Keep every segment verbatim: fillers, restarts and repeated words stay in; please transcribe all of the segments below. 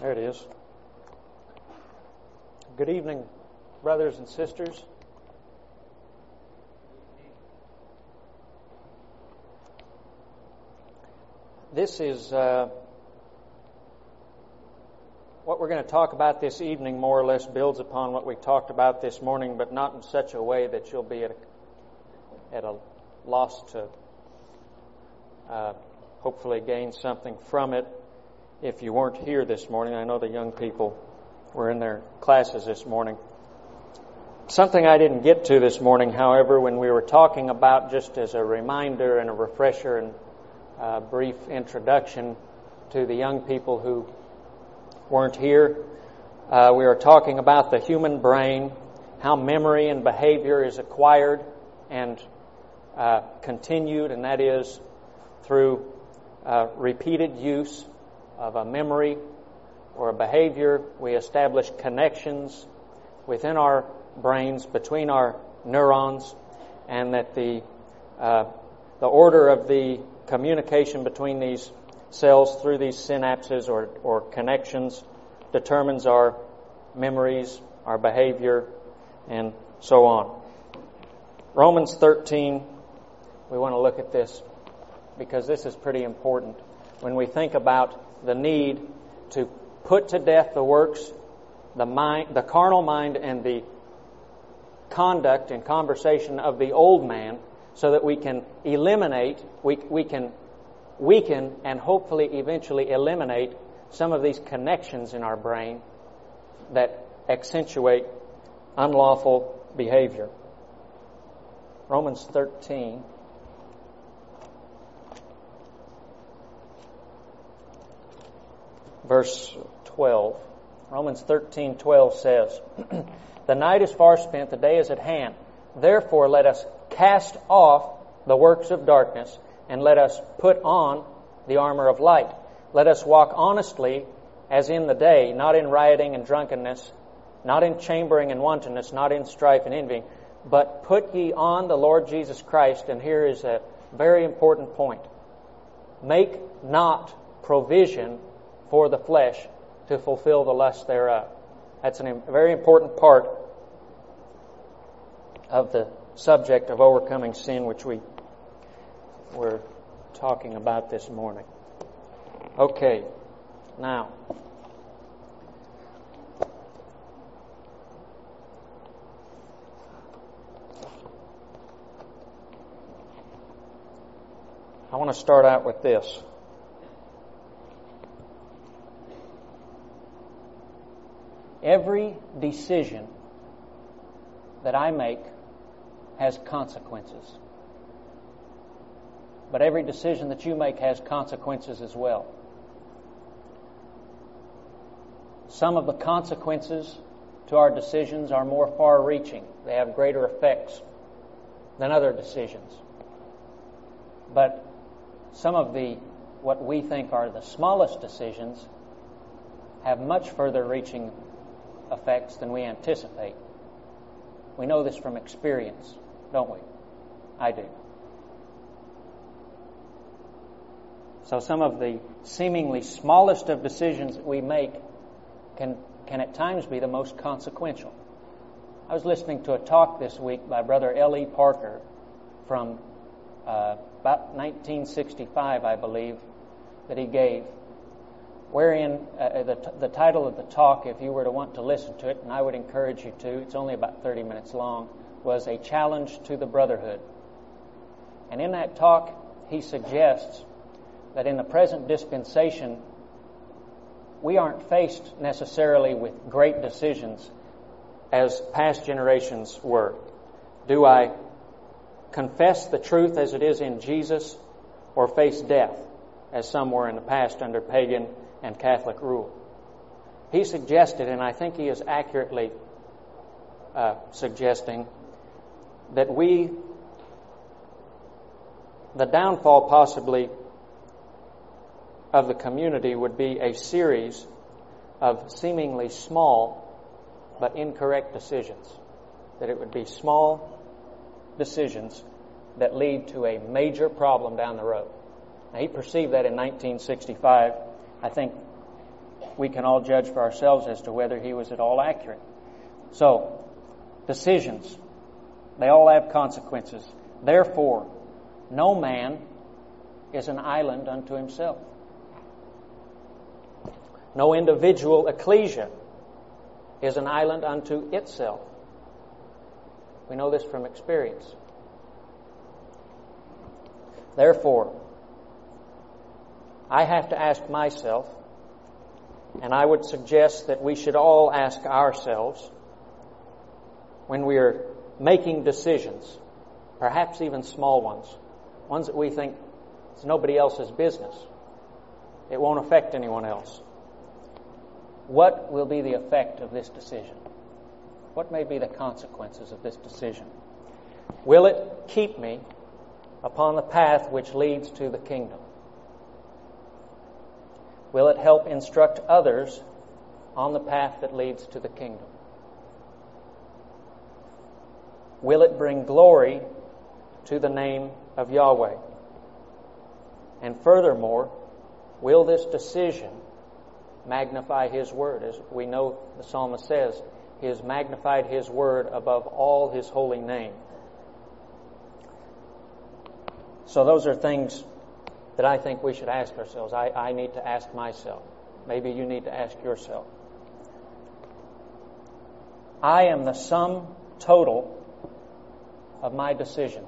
There it is. Good evening, brothers and sisters. This is uh, what we're going to talk about this evening, more or less builds upon what we talked about this morning, but not in such a way that you'll be at a, at a loss to uh, hopefully gain something from it. If you weren't here this morning, I know the young people were in their classes this morning. Something I didn't get to this morning, however, when we were talking about, just as a reminder and a refresher and a brief introduction to the young people who weren't here, uh, we were talking about the human brain, how memory and behavior is acquired and uh, continued, and that is through uh, repeated use of a memory or a behavior. We establish connections within our brains, between our neurons, and that the uh, the order of the communication between these cells through these synapses or, or connections determines our memories, our behavior, and so on. Romans thirteen, we want to look at this because this is pretty important. When we think about the need to put to death the works, the mind, the carnal mind, and the conduct and conversation of the old man, so that we can eliminate, we we can weaken and hopefully eventually eliminate some of these connections in our brain that accentuate unlawful behavior. Romans thirteen. Verse twelve. Romans thirteen twelve says, "The night is far spent, the day is at hand. Therefore let us cast off the works of darkness, and let us put on the armor of light. Let us walk honestly as in the day, not in rioting and drunkenness, not in chambering and wantonness, not in strife and envying, but put ye on the Lord Jesus Christ." And here is a very important point. "Make not provision for the flesh to fulfill the lust thereof." That's a very important part of the subject of overcoming sin, which we were talking about this morning. Okay, now, I want to start out with this. Every decision that I make has consequences. But every decision that you make has consequences as well. Some of the consequences to our decisions are more far-reaching. They have greater effects than other decisions. But some of the, what we think are the smallest decisions, have much further reaching effects than we anticipate. We know this from experience, don't we? I do. So some of the seemingly smallest of decisions that we make can can at times be the most consequential. I was listening to a talk this week by Brother L E Parker from uh, about nineteen sixty-five, I believe, that he gave, wherein uh, the, the title of the talk, if you were to want to listen to it, and I would encourage you to, it's only about thirty minutes long, was A Challenge to the Brotherhood. And in that talk, he suggests that in the present dispensation, we aren't faced necessarily with great decisions as past generations were. Do I confess the truth as it is in Jesus, or face death as some were in the past under pagan and Catholic rule? He suggested, and I think he is accurately uh, suggesting, that we, the downfall possibly of the community would be a series of seemingly small but incorrect decisions. That it would be small decisions that lead to a major problem down the road. Now, he perceived that in nineteen sixty-five. I think we can all judge for ourselves as to whether he was at all accurate. So, decisions, they all have consequences. Therefore, no man is an island unto himself. No individual ecclesia is an island unto itself. We know this from experience. Therefore, I have to ask myself, and I would suggest that we should all ask ourselves, when we are making decisions, perhaps even small ones, ones that we think it's nobody else's business, it won't affect anyone else. What will be the effect of this decision? What may be the consequences of this decision? Will it keep me upon the path which leads to the kingdom? Will it help instruct others on the path that leads to the kingdom? Will it bring glory to the name of Yahweh? And furthermore, will this decision magnify His Word? As we know the psalmist says, He has magnified His Word above all His holy name. So those are things that I think we should ask ourselves. I, I need to ask myself. Maybe you need to ask yourself. I am the sum total of my decisions.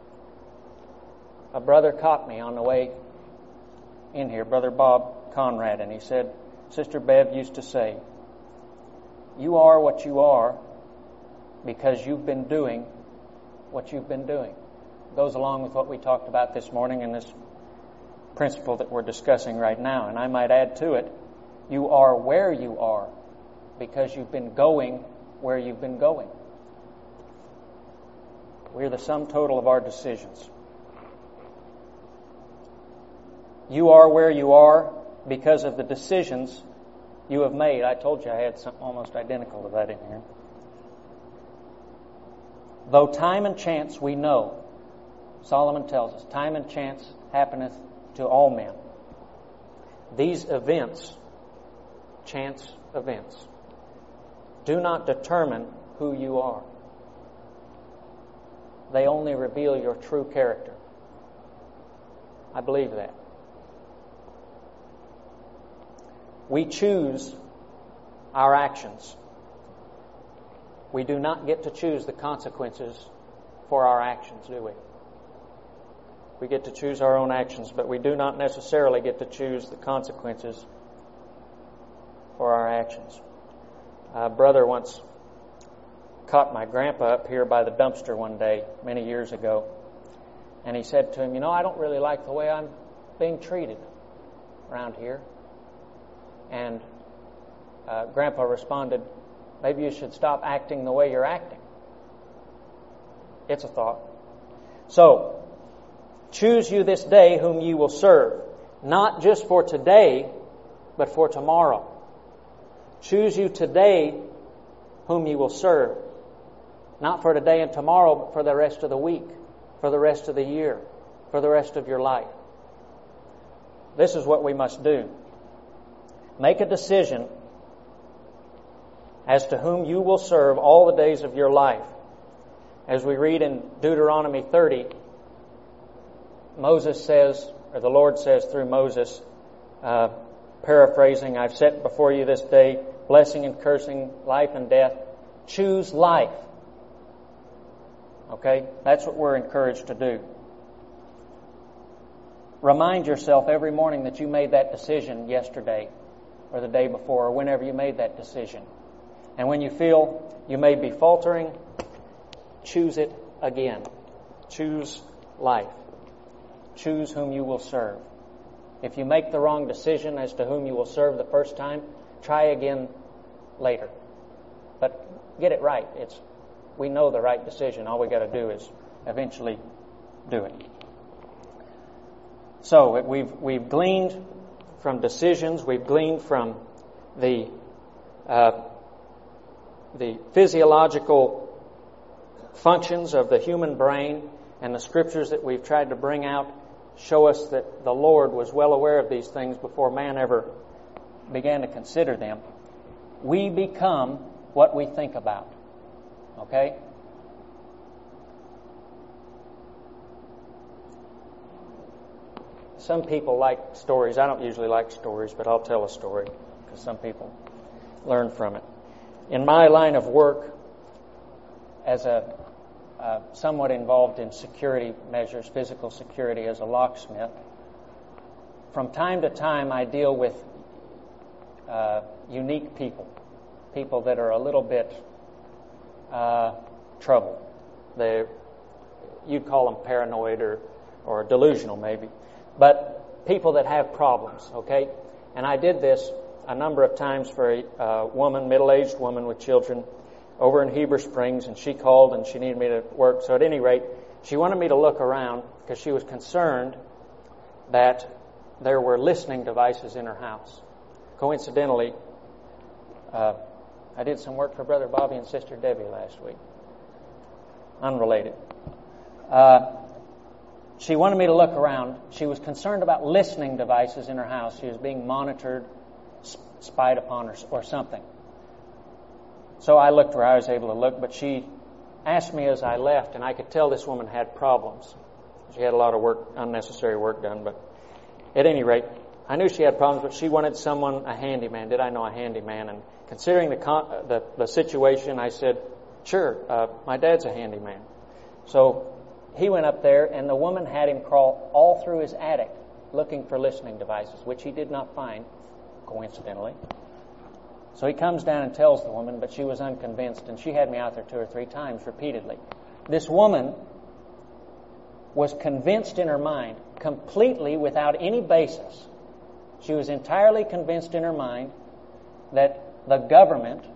A brother caught me on the way in here, Brother Bob Conrad, and he said, Sister Bev used to say, you are what you are because you've been doing what you've been doing. It goes along with what we talked about this morning in this principle that we're discussing right now. And I might add to it, you are where you are because you've been going where you've been going. We're the sum total of our decisions. You are where you are because of the decisions you have made. I told you I had something almost identical to that in here. Though time and chance we know, Solomon tells us, time and chance happeneth to all men. These events, chance events, do not determine who you are. They only reveal your true character. I believe that. We choose our actions. We do not get to choose the consequences for our actions, do we? We get to choose our own actions, but we do not necessarily get to choose the consequences for our actions. A brother once caught my grandpa up here by the dumpster one day, many years ago, and he said to him, you know, I don't really like the way I'm being treated around here. And uh, Grandpa responded, maybe you should stop acting the way you're acting. It's a thought. So, choose you this day whom you will serve, not just for today, but for tomorrow. Choose you today whom you will serve, not for today and tomorrow, but for the rest of the week, for the rest of the year, for the rest of your life. This is what we must do. Make a decision as to whom you will serve all the days of your life. As we read in Deuteronomy thirty, Moses says, or the Lord says through Moses, uh, paraphrasing, I've set before you this day blessing and cursing, life and death. Choose life. Okay? That's what we're encouraged to do. Remind yourself every morning that you made that decision yesterday or the day before or whenever you made that decision. And when you feel you may be faltering, choose it again. Choose life. Choose whom you will serve. If you make the wrong decision as to whom you will serve the first time, try again later. But get it right. It's we know the right decision. All we got to do is eventually do it. So we've we've gleaned from decisions. We've gleaned from the uh, the physiological functions of the human brain, and the scriptures that we've tried to bring out show us that the Lord was well aware of these things before man ever began to consider them, we become what we think about. Okay? Some people like stories. I don't usually like stories, but I'll tell a story because some people learn from it. In my line of work, as a uh, somewhat involved in security measures, physical security as a locksmith, from time to time I deal with uh, unique people, people that are a little bit uh, troubled. They, you'd call them paranoid or, or delusional maybe. But people that have problems, okay? And I did this a number of times for a uh, woman, middle-aged woman with children over in Heber Springs, and she called and she needed me to work. So at any rate, she wanted me to look around because she was concerned that there were listening devices in her house. Coincidentally, uh, I did some work for Brother Bobby and Sister Debbie last week. Unrelated. Uh, She wanted me to look around. She was concerned about listening devices in her house. She was being monitored, spied upon, or, or something. So I looked where I was able to look, but she asked me as I left, and I could tell this woman had problems. She had a lot of work, unnecessary work done, but at any rate, I knew she had problems, but she wanted someone, a handyman. Did I know a handyman? And considering the con- the, the situation, I said, sure, uh, my dad's a handyman. So he went up there, and the woman had him crawl all through his attic looking for listening devices, which he did not find, coincidentally. So he comes down and tells the woman, but she was unconvinced, and she had me out there two or three times repeatedly. This woman was convinced in her mind, completely without any basis. She was entirely convinced in her mind that the government,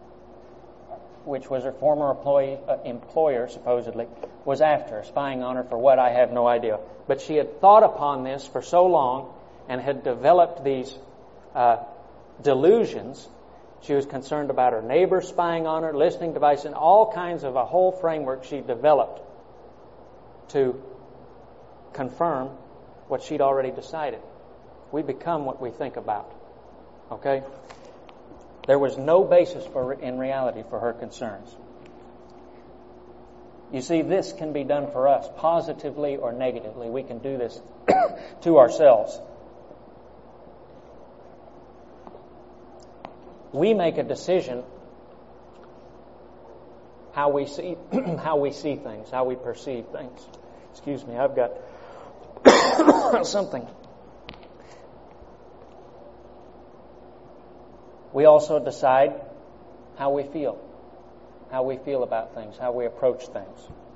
which was her former employee, uh, employer, supposedly, was after her, spying on her for what, I have no idea. But she had thought upon this for so long and had developed these uh, delusions. She was concerned about her neighbors spying on her, listening devices, and all kinds of a whole framework she developed to confirm what she'd already decided. We become what we think about. Okay? There was no basis for, in reality, for her concerns. You see, this can be done for us, positively or negatively. We can do this to ourselves. We make a decision how we see how we see things, how we perceive things. Excuse me, I've got something. We also decide how we feel, how we feel about things, how we approach things.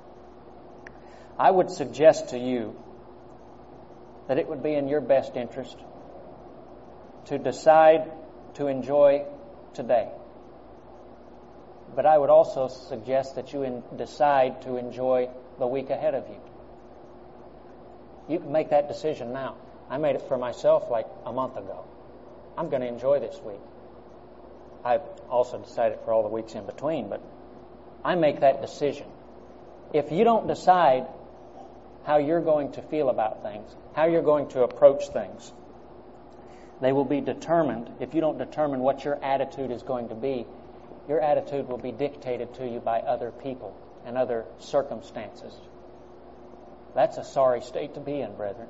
I would suggest to you that it would be in your best interest to decide to enjoy today. But I would also suggest that you in, decide to enjoy the week ahead of you. You can make that decision now. I made it for myself like a month ago. I'm going to enjoy this week. I've also decided for all the weeks in between, but I make that decision. If you don't decide how you're going to feel about things, how you're going to approach things, they will be determined. If you don't determine what your attitude is going to be, your attitude will be dictated to you by other people and other circumstances. That's a sorry state to be in, brethren.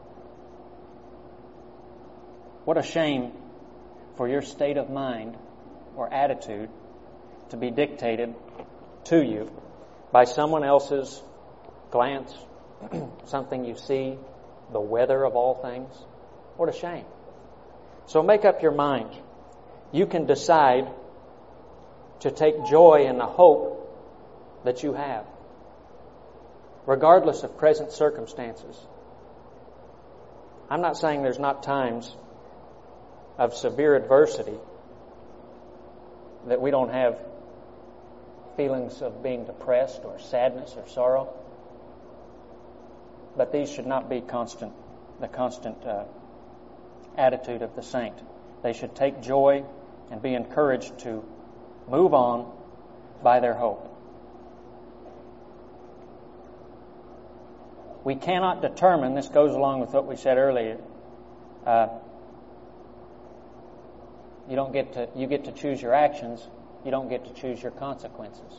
What a shame for your state of mind or attitude to be dictated to you by someone else's glance, something you see, the weather of all things. What a shame. So make up your mind. You can decide to take joy in the hope that you have, regardless of present circumstances. I'm not saying there's not times of severe adversity that we don't have feelings of being depressed or sadness or sorrow. But these should not be constant, the constant uh, attitude of the saint. They should take joy and be encouraged to move on by their hope. We cannot determine, this goes along with what we said earlier, uh, You don't get to, you get to choose your actions. You don't get to choose your consequences.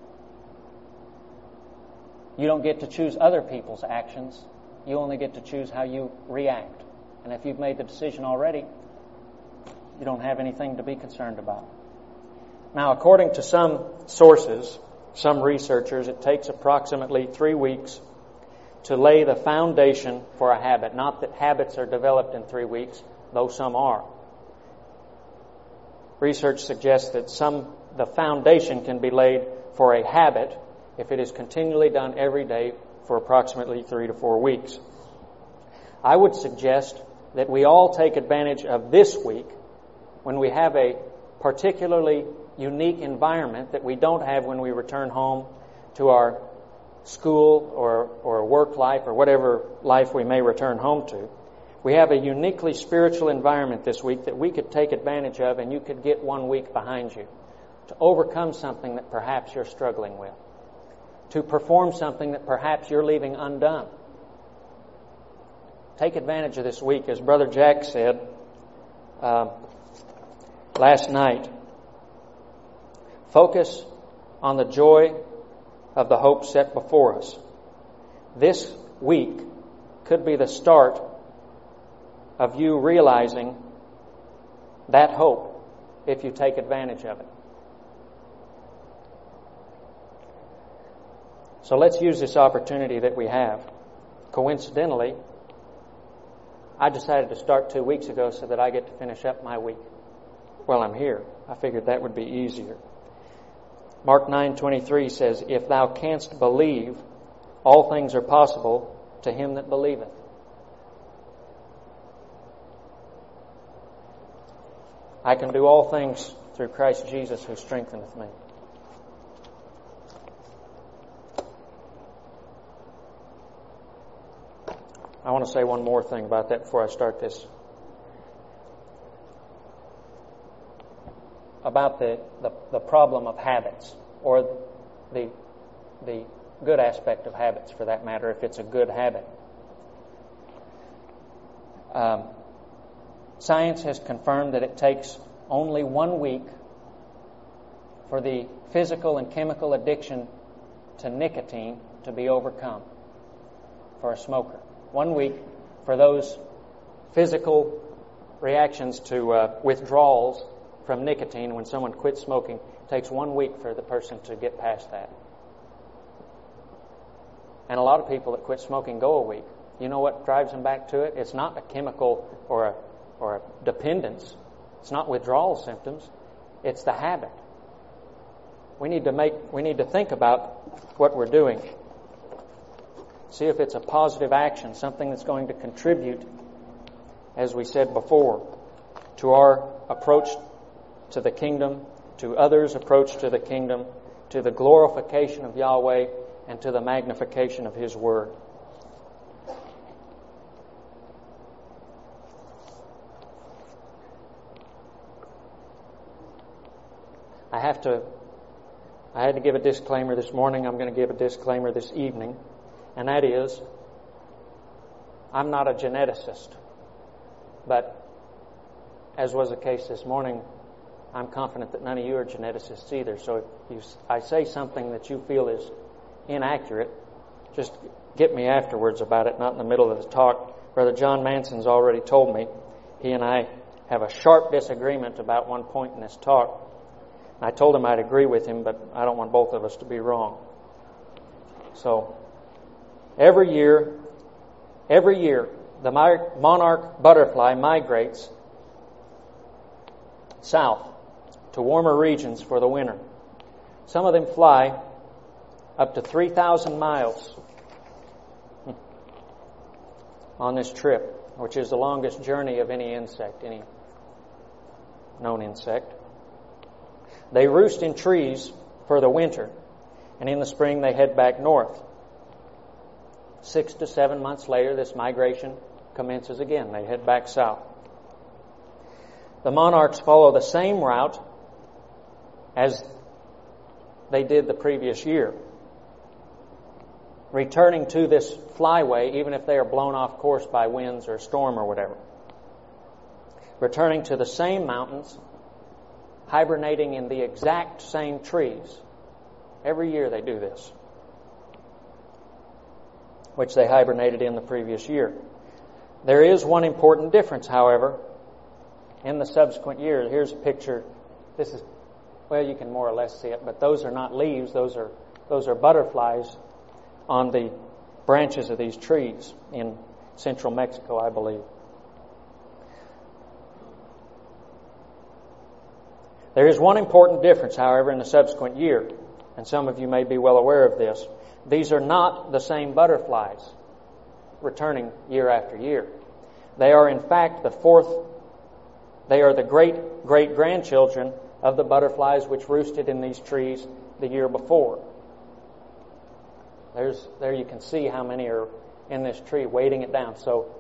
You don't get to choose other people's actions. You only get to choose how you react. And if you've made the decision already, you don't have anything to be concerned about. Now, according to some sources, some researchers, it takes approximately three weeks to lay the foundation for a habit. Not that habits are developed in three weeks, though some are. Research suggests that some the foundation can be laid for a habit if it is continually done every day for approximately three to four weeks. I would suggest that we all take advantage of this week when we have a particularly unique environment that we don't have when we return home to our school or, or work life or whatever life we may return home to. We have a uniquely spiritual environment this week that we could take advantage of, and you could get one week behind you to overcome something that perhaps you're struggling with, to perform something that perhaps you're leaving undone. Take advantage of this week. As Brother Jack said uh, last night, focus on the joy of the hope set before us. This week could be the start of you realizing that hope if you take advantage of it. So let's use this opportunity that we have. Coincidentally, I decided to start two weeks ago so that I get to finish up my week while I'm here. I figured that would be easier. Mark nine twenty-three says, "If thou canst believe, all things are possible to him that believeth." I can do all things through Christ Jesus who strengtheneth me. I want to say one more thing about that before I start this. About the, the, the problem of habits, or the, the good aspect of habits for that matter, if it's a good habit. Um, science has confirmed that it takes only one week for the physical and chemical addiction to nicotine to be overcome for a smoker. One week for those physical reactions to uh, withdrawals from nicotine when someone quits smoking. It takes one week for the person to get past that. And a lot of people that quit smoking go a week. You know what drives them back to it? It's not a chemical or a, or a dependence. It's not withdrawal symptoms. It's the habit. We need to make, we need to think about what we're doing. See if it's a positive action, something that's going to contribute, as we said before, to our approach to the kingdom, to others' approach to the kingdom, to the glorification of Yahweh, and to the magnification of His Word. I have to, I had to give a disclaimer this morning. I'm going to give a disclaimer this evening. And that is, I'm not a geneticist. But, as was the case this morning, I'm confident that none of you are geneticists either. So if you, I say something that you feel is inaccurate, just get me afterwards about it, not in the middle of the talk. Brother John Manson's already told me. He and I have a sharp disagreement about one point in this talk. I told him I'd agree with him, but I don't want both of us to be wrong. So, every year, every year, the monarch butterfly migrates south to warmer regions for the winter. Some of them fly up to three thousand miles on this trip, which is the longest journey of any insect, any known insect. They roost in trees for the winter, and in the spring they head back north. Six to seven months later, this migration commences again. They head back south. The monarchs follow the same route as they did the previous year, returning to this flyway even if they are blown off course by winds or storm or whatever. Returning to the same mountains hibernating in the exact same trees. Every year they do this, which they hibernated in the previous year. There is one important difference, however, in the subsequent year. Here's a picture. This is, well, you can more or less see it, but those are not leaves. Those are those are butterflies on the branches of these trees in central Mexico, I believe. There is one important difference, however, in the subsequent year, and some of you may be well aware of this. These are not the same butterflies returning year after year. They are, in fact, the fourth, they are the great-great-grandchildren of the butterflies which roosted in these trees the year before. There's, there you can see how many are in this tree weighting it down. So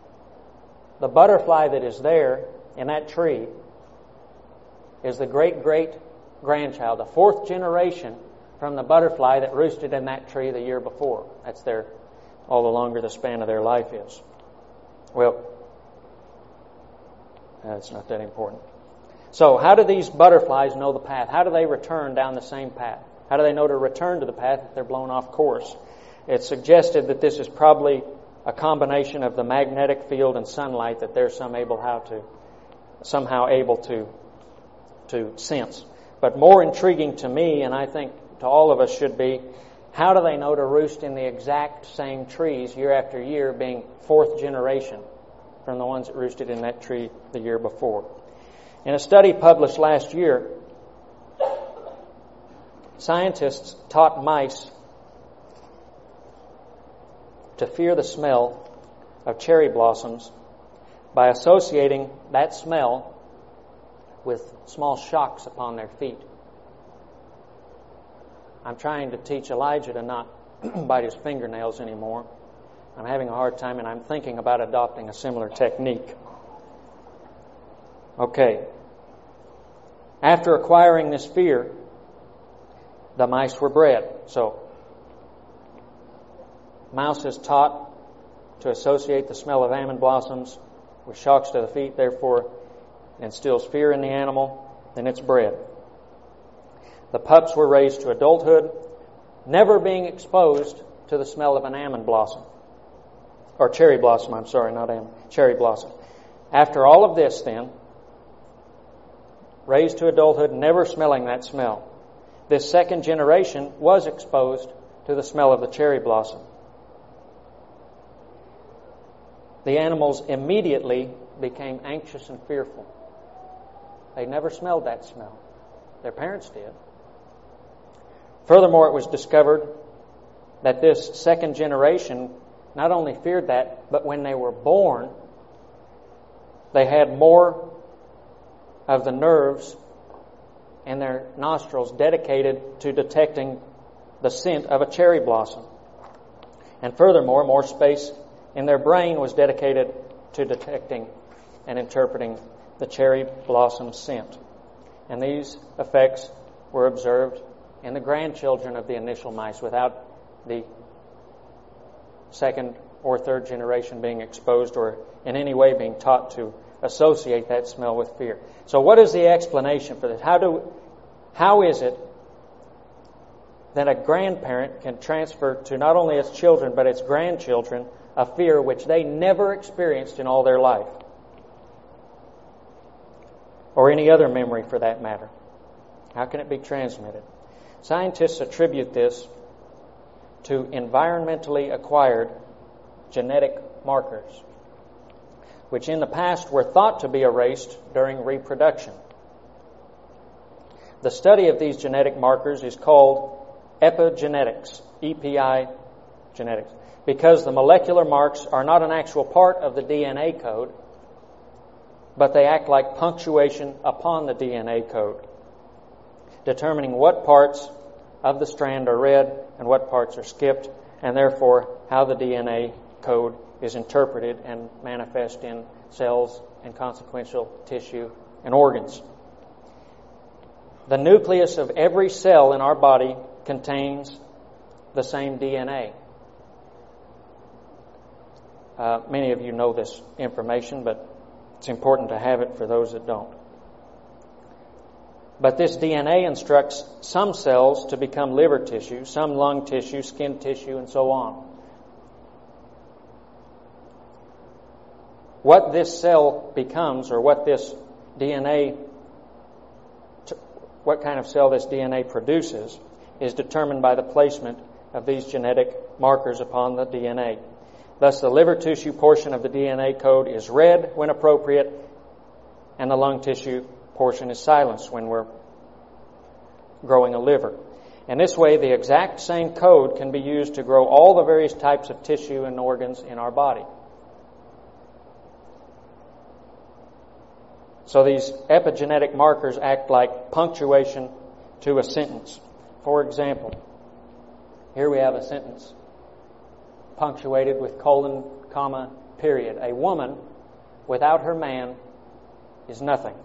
the butterfly that is there in that tree is the great-great-grandchild, the fourth generation from the butterfly that roosted in that tree the year before. That's their, all the longer the span of their life is. Well, that's not that important. So how do these butterflies know the path? How do they return down the same path? How do they know to return to the path if they're blown off course? It's suggested that this is probably a combination of the magnetic field and sunlight that they're some able how to, somehow able to, to sense. But more intriguing to me, and I think to all of us should be, how do they know to roost in the exact same trees year after year, being fourth generation from the ones that roosted in that tree the year before? In a study published last year, scientists taught mice to fear the smell of cherry blossoms by associating that smell with small shocks upon their feet. I'm trying to teach Elijah to not bite his fingernails anymore. I'm having a hard time, and I'm thinking about adopting a similar technique. Okay. After acquiring this fear, the mice were bred. So, mouse is taught to associate the smell of almond blossoms with shocks to the feet, therefore instills fear in the animal, then it's bred. The pups were raised to adulthood, never being exposed to the smell of an almond blossom. Or cherry blossom, I'm sorry, not almond, cherry blossom. After all of this, then, raised to adulthood, never smelling that smell, this second generation was exposed to the smell of the cherry blossom. The animals immediately became anxious and fearful. They never smelled that smell. Their parents did. Furthermore, it was discovered that this second generation not only feared that, but when they were born, they had more of the nerves in their nostrils dedicated to detecting the scent of a cherry blossom. And furthermore, more space in their brain was dedicated to detecting and interpreting the cherry blossom scent. And these effects were observed in the grandchildren of the initial mice without the second or third generation being exposed or in any way being taught to associate that smell with fear. So what is the explanation for this? How do, how is it that a grandparent can transfer to not only its children but its grandchildren a fear which they never experienced in all their life? Or any other memory for that matter. How can it be transmitted? Scientists attribute this to environmentally acquired genetic markers, which in the past were thought to be erased during reproduction. The study of these genetic markers is called epigenetics, E P I genetics, because the molecular marks are not an actual part of the D N A code, but they act like punctuation upon the D N A code, determining what parts of the strand are read and what parts are skipped, and therefore how the D N A code is interpreted and manifest in cells and consequential tissue and organs. The nucleus of every cell in our body contains the same D N A. Uh, many of you know this information, but it's important to have it for those that don't. But this D N A instructs some cells to become liver tissue, some lung tissue, skin tissue, and so on. What this cell becomes, or what this D N A, what kind of cell this D N A produces, is determined by the placement of these genetic markers upon the D N A. Thus, the liver tissue portion of the D N A code is read when appropriate, and the lung tissue portion is silenced when we're growing a liver. And this way, the exact same code can be used to grow all the various types of tissue and organs in our body. So these epigenetic markers act like punctuation to a sentence. For example, here we have a sentence punctuated with colon, comma, period. A woman without her man is nothing.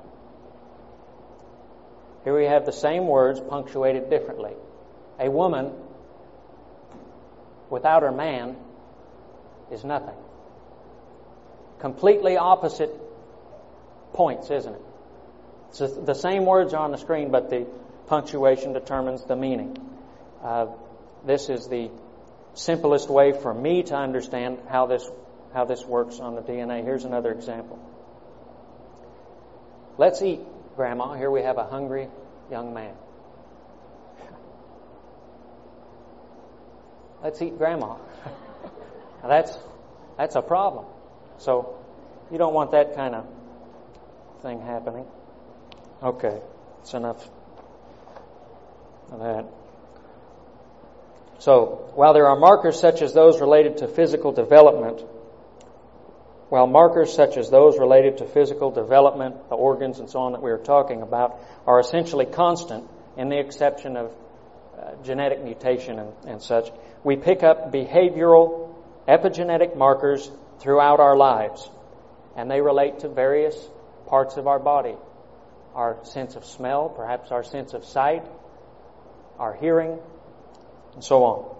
Here we have the same words punctuated differently. A woman without her man is nothing. Completely opposite points, isn't it? It's the same words are on the screen, but the punctuation determines the meaning. Uh, this is the simplest way for me to understand how this how this works on the D N A. Here's another example. Let's eat, Grandma. Here we have a hungry young man. Let's eat, Grandma. Now that's that's a problem. So you don't want that kind of thing happening. Okay, that's enough of that. So, while there are markers such as those related to physical development, while markers such as those related to physical development, the organs and so on that we were talking about, are essentially constant, in the exception of uh, genetic mutation and, and such, we pick up behavioral epigenetic markers throughout our lives, and they relate to various parts of our body. Our sense of smell, perhaps our sense of sight, our hearing, and so on.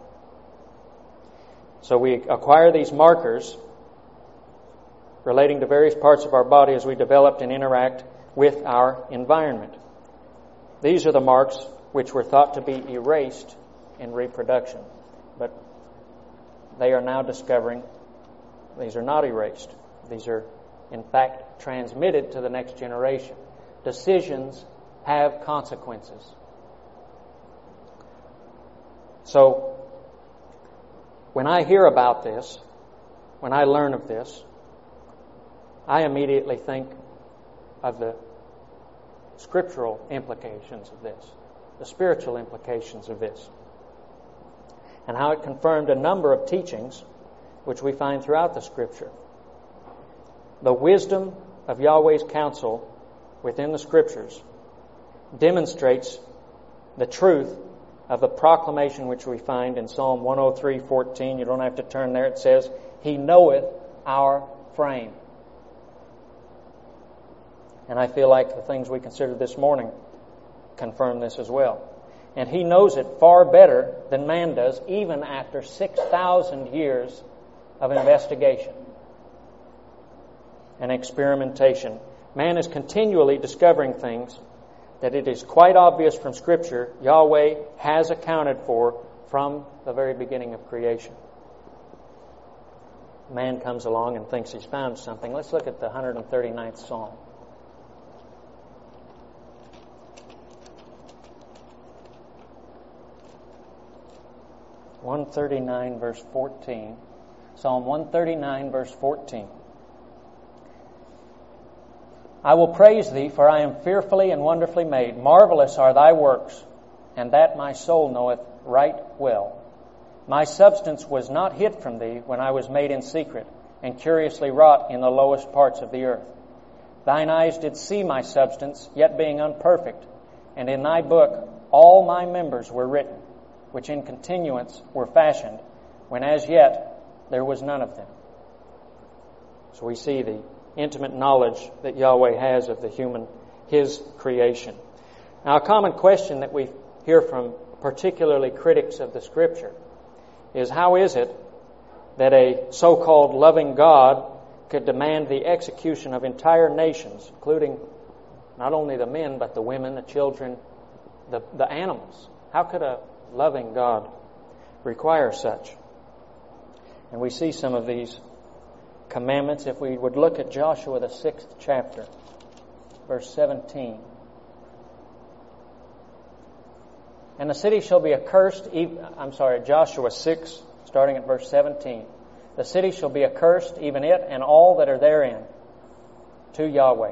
So we acquire these markers relating to various parts of our body as we develop and interact with our environment. These are the marks which were thought to be erased in reproduction, but they are now discovering these are not erased. These are, in fact, transmitted to the next generation. Decisions have consequences. So, when I hear about this, when I learn of this, I immediately think of the scriptural implications of this, the spiritual implications of this, and how it confirmed a number of teachings which we find throughout the Scripture. The wisdom of Yahweh's counsel within the Scriptures demonstrates the truth of the proclamation which we find in Psalm one oh three fourteen. You don't have to turn there. It says, He knoweth our frame. And I feel like the things we considered this morning confirm this as well. And He knows it far better than man does, even after six thousand years of investigation and experimentation. Man is continually discovering things that it is quite obvious from Scripture Yahweh has accounted for from the very beginning of creation. Man comes along and thinks he's found something. Let's look at the one hundred thirty-ninth Psalm. one thirty-nine verse fourteen. Psalm one thirty-nine verse fourteen. I will praise Thee, for I am fearfully and wonderfully made. Marvelous are Thy works, and that my soul knoweth right well. My substance was not hid from Thee when I was made in secret, and curiously wrought in the lowest parts of the earth. Thine eyes did see my substance, yet being unperfect, and in Thy book all my members were written, which in continuance were fashioned, when as yet there was none of them. So we see the intimate knowledge that Yahweh has of the human, His creation. Now, a common question that we hear from particularly critics of the Scripture is, how is it that a so-called loving God could demand the execution of entire nations, including Not only the men, but the women, the children, the, the animals. How could a loving God require such? And we see some of these commandments. If we would look at Joshua, the sixth chapter, verse seventeen. And the city shall be accursed, even, I'm sorry, Joshua six, starting at verse seventeen. The city shall be accursed, even it and all that are therein, to Yahweh.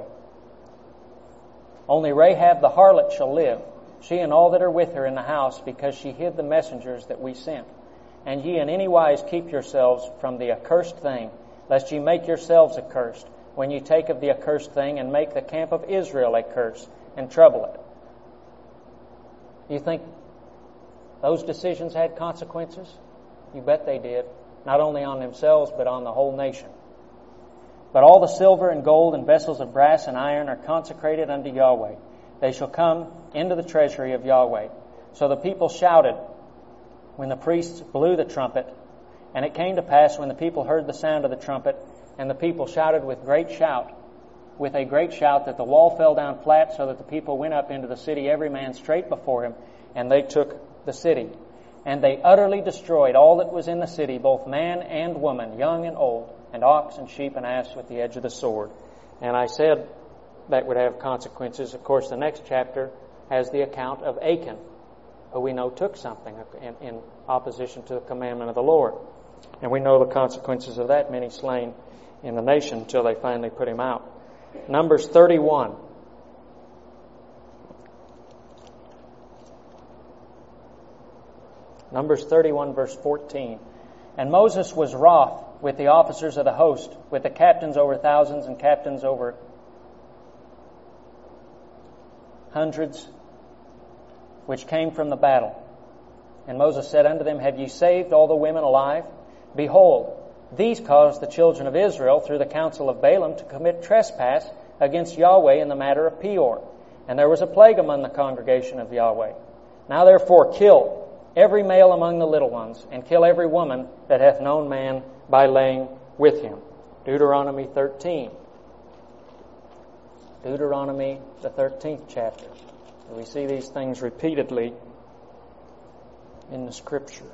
Only Rahab the harlot shall live, she and all that are with her in the house, because she hid the messengers that we sent. And ye in any wise keep yourselves from the accursed thing, lest ye make yourselves accursed, when ye take of the accursed thing, and make the camp of Israel a curse, and trouble it. You think those decisions had consequences? You bet they did. Not only on themselves, but on the whole nation. But all the silver and gold and vessels of brass and iron are consecrated unto Yahweh. They shall come into the treasury of Yahweh. So the people shouted when the priests blew the trumpet. And it came to pass when the people heard the sound of the trumpet, and the people shouted with great shout, with a great shout, that the wall fell down flat, so that the people went up into the city, every man straight before him, and they took the city. And they utterly destroyed all that was in the city, both man and woman, young and old, and ox and sheep and ass with the edge of the sword. And I said that would have consequences. Of course, the next chapter has the account of Achan, who we know took something in, in opposition to the commandment of the Lord. And we know the consequences of that, many slain in the nation until they finally put him out. Numbers thirty-one. Numbers thirty-one, verse fourteen. And Moses was wroth with the officers of the host, with the captains over thousands and captains over hundreds, which came from the battle. And Moses said unto them, Have ye saved all the women alive? Behold, these caused the children of Israel through the counsel of Balaam to commit trespass against Yahweh in the matter of Peor. And there was a plague among the congregation of Yahweh. Now therefore kill every male among the little ones, and kill every woman that hath known man by laying with him. Deuteronomy thirteen. Deuteronomy, the thirteenth chapter. We see these things repeatedly in the Scripture.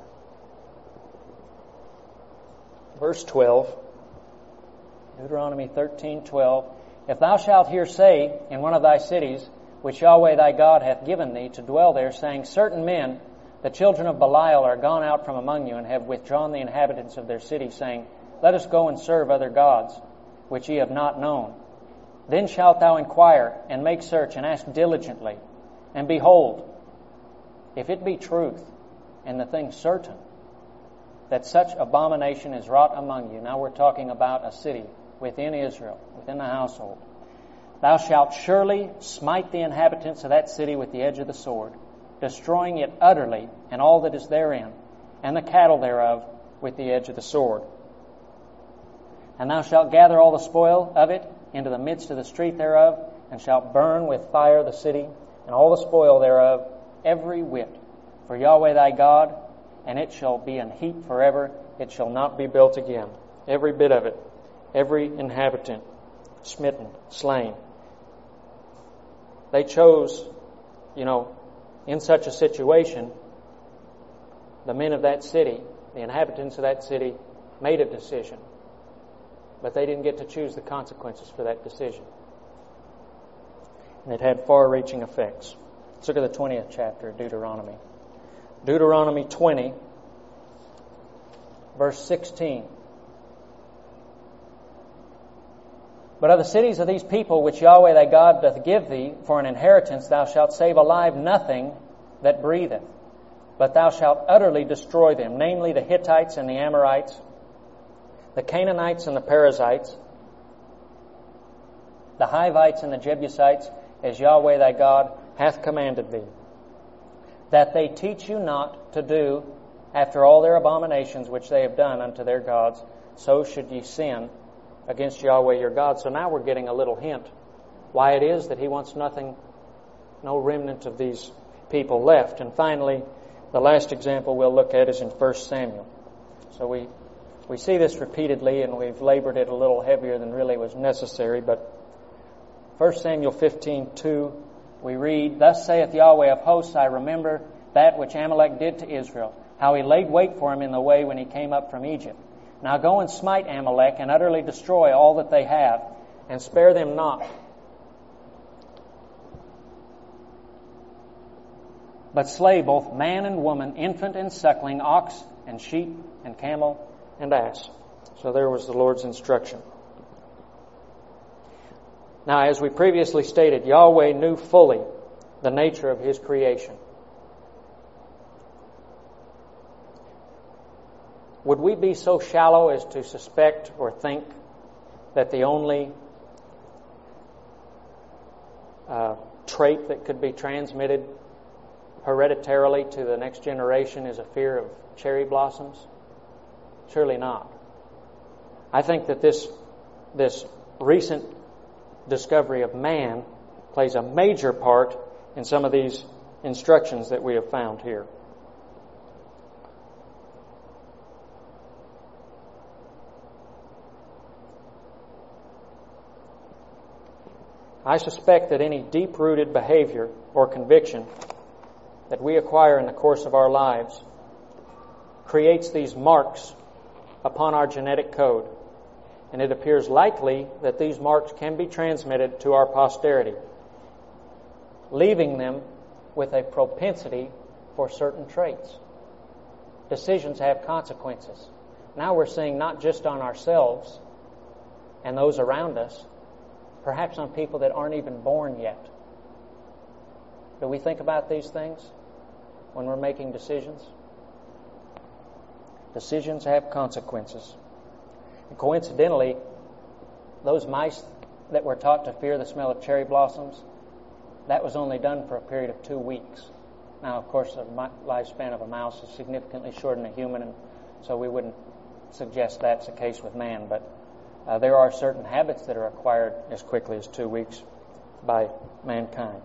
Verse twelve. Deuteronomy thirteen, twelve. If thou shalt hear say in one of thy cities, which Yahweh thy God hath given thee to dwell there, saying, Certain men, the children of Belial, are gone out from among you, and have withdrawn the inhabitants of their city, saying, Let us go and serve other gods, which ye have not known. Then shalt thou inquire, and make search, and ask diligently. And behold, if it be truth, and the thing certain, that such abomination is wrought among you. Now we're talking about a city within Israel, within the household. Thou shalt surely smite the inhabitants of that city with the edge of the sword, destroying it utterly, and all that is therein, and the cattle thereof with the edge of the sword. And thou shalt gather all the spoil of it into the midst of the street thereof, and shalt burn with fire the city, and all the spoil thereof, every whit, for Yahweh thy God, and it shall be an heap forever, it shall not be built again. Every bit of it, every inhabitant, smitten, slain. They chose, you know, in such a situation, the men of that city, the inhabitants of that city, made a decision. But they didn't get to choose the consequences for that decision. And it had far-reaching effects. Let's look at the twentieth chapter of Deuteronomy. Deuteronomy twenty, verse sixteen. But of the cities of these people which Yahweh thy God doth give thee for an inheritance, thou shalt save alive nothing that breatheth, but thou shalt utterly destroy them, namely the Hittites and the Amorites, the Canaanites and the Perizzites, the Hivites and the Jebusites, as Yahweh thy God hath commanded thee, that they teach you not to do after all their abominations which they have done unto their gods, so should ye sin against Yahweh your God. So now we're getting a little hint why it is that he wants nothing, no remnant of these people left. And finally, the last example we'll look at is in First Samuel. So we we see this repeatedly, and we've labored it a little heavier than really was necessary, but First Samuel fifteen two, we read, "Thus saith Yahweh of hosts, I remember that which Amalek did to Israel, how he laid wait for him in the way when he came up from Egypt. Now go and smite Amalek and utterly destroy all that they have, and spare them not. But slay both man and woman, infant and suckling, ox and sheep and camel and ass." So there was the Lord's instruction. Now, as we previously stated, Yahweh knew fully the nature of His creation. Would we be so shallow as to suspect or think that the only uh, trait that could be transmitted hereditarily to the next generation is a fear of cherry blossoms? Surely not. I think that this, this recent discovery of man plays a major part in some of these instructions that we have found here. I suspect that any deep-rooted behavior or conviction that we acquire in the course of our lives creates these marks upon our genetic code, and it appears likely that these marks can be transmitted to our posterity, leaving them with a propensity for certain traits. Decisions have consequences. Now we're seeing not just on ourselves and those around us, perhaps on people that aren't even born yet. Do we think about these things when we're making decisions? Decisions have consequences. And coincidentally, those mice that were taught to fear the smell of cherry blossoms, that was only done for a period of two weeks. Now, of course, the lifespan of a mouse is significantly shorter than a human, and so we wouldn't suggest that's the case with man, but Uh, there are certain habits that are acquired as quickly as two weeks by mankind.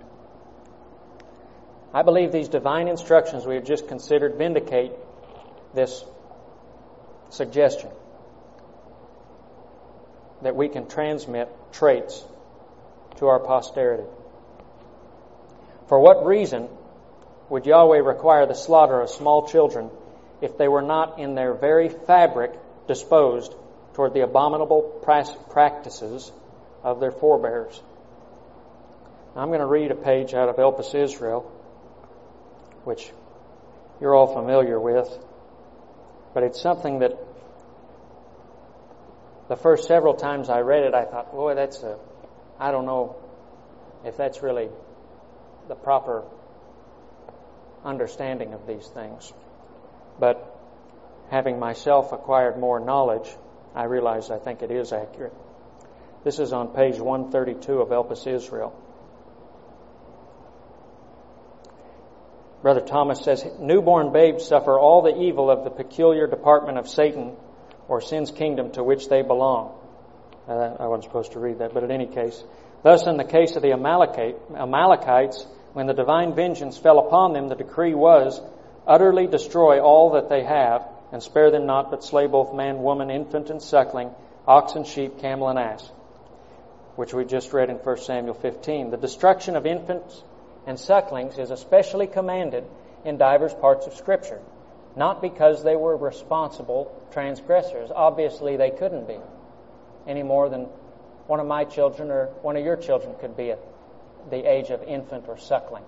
I believe these divine instructions we have just considered vindicate this suggestion that we can transmit traits to our posterity. For what reason would Yahweh require the slaughter of small children if they were not in their very fabric disposed toward the abominable practices of their forebears? I'm going to read a page out of Elpis Israel, which you're all familiar with, but it's something that the first several times I read it, I thought, boy, that's a, I don't know if that's really the proper understanding of these things. But having myself acquired more knowledge, I realize I think it is accurate. This is on page one thirty-two of Elpis Israel. Brother Thomas says, "Newborn babes suffer all the evil of the peculiar department of Satan or sin's kingdom to which they belong." Uh, I wasn't supposed to read that, but in any case. "Thus, in the case of the Amalekite, Amalekites, when the divine vengeance fell upon them, the decree was, utterly destroy all that they have, and spare them not, but slay both man, woman, infant, and suckling, ox and sheep, camel and ass," which we just read in First Samuel fifteen. The destruction of infants and sucklings is especially commanded in divers parts of Scripture, not because they were responsible transgressors. Obviously, they couldn't be, any more than one of my children or one of your children could be at the age of infant or suckling.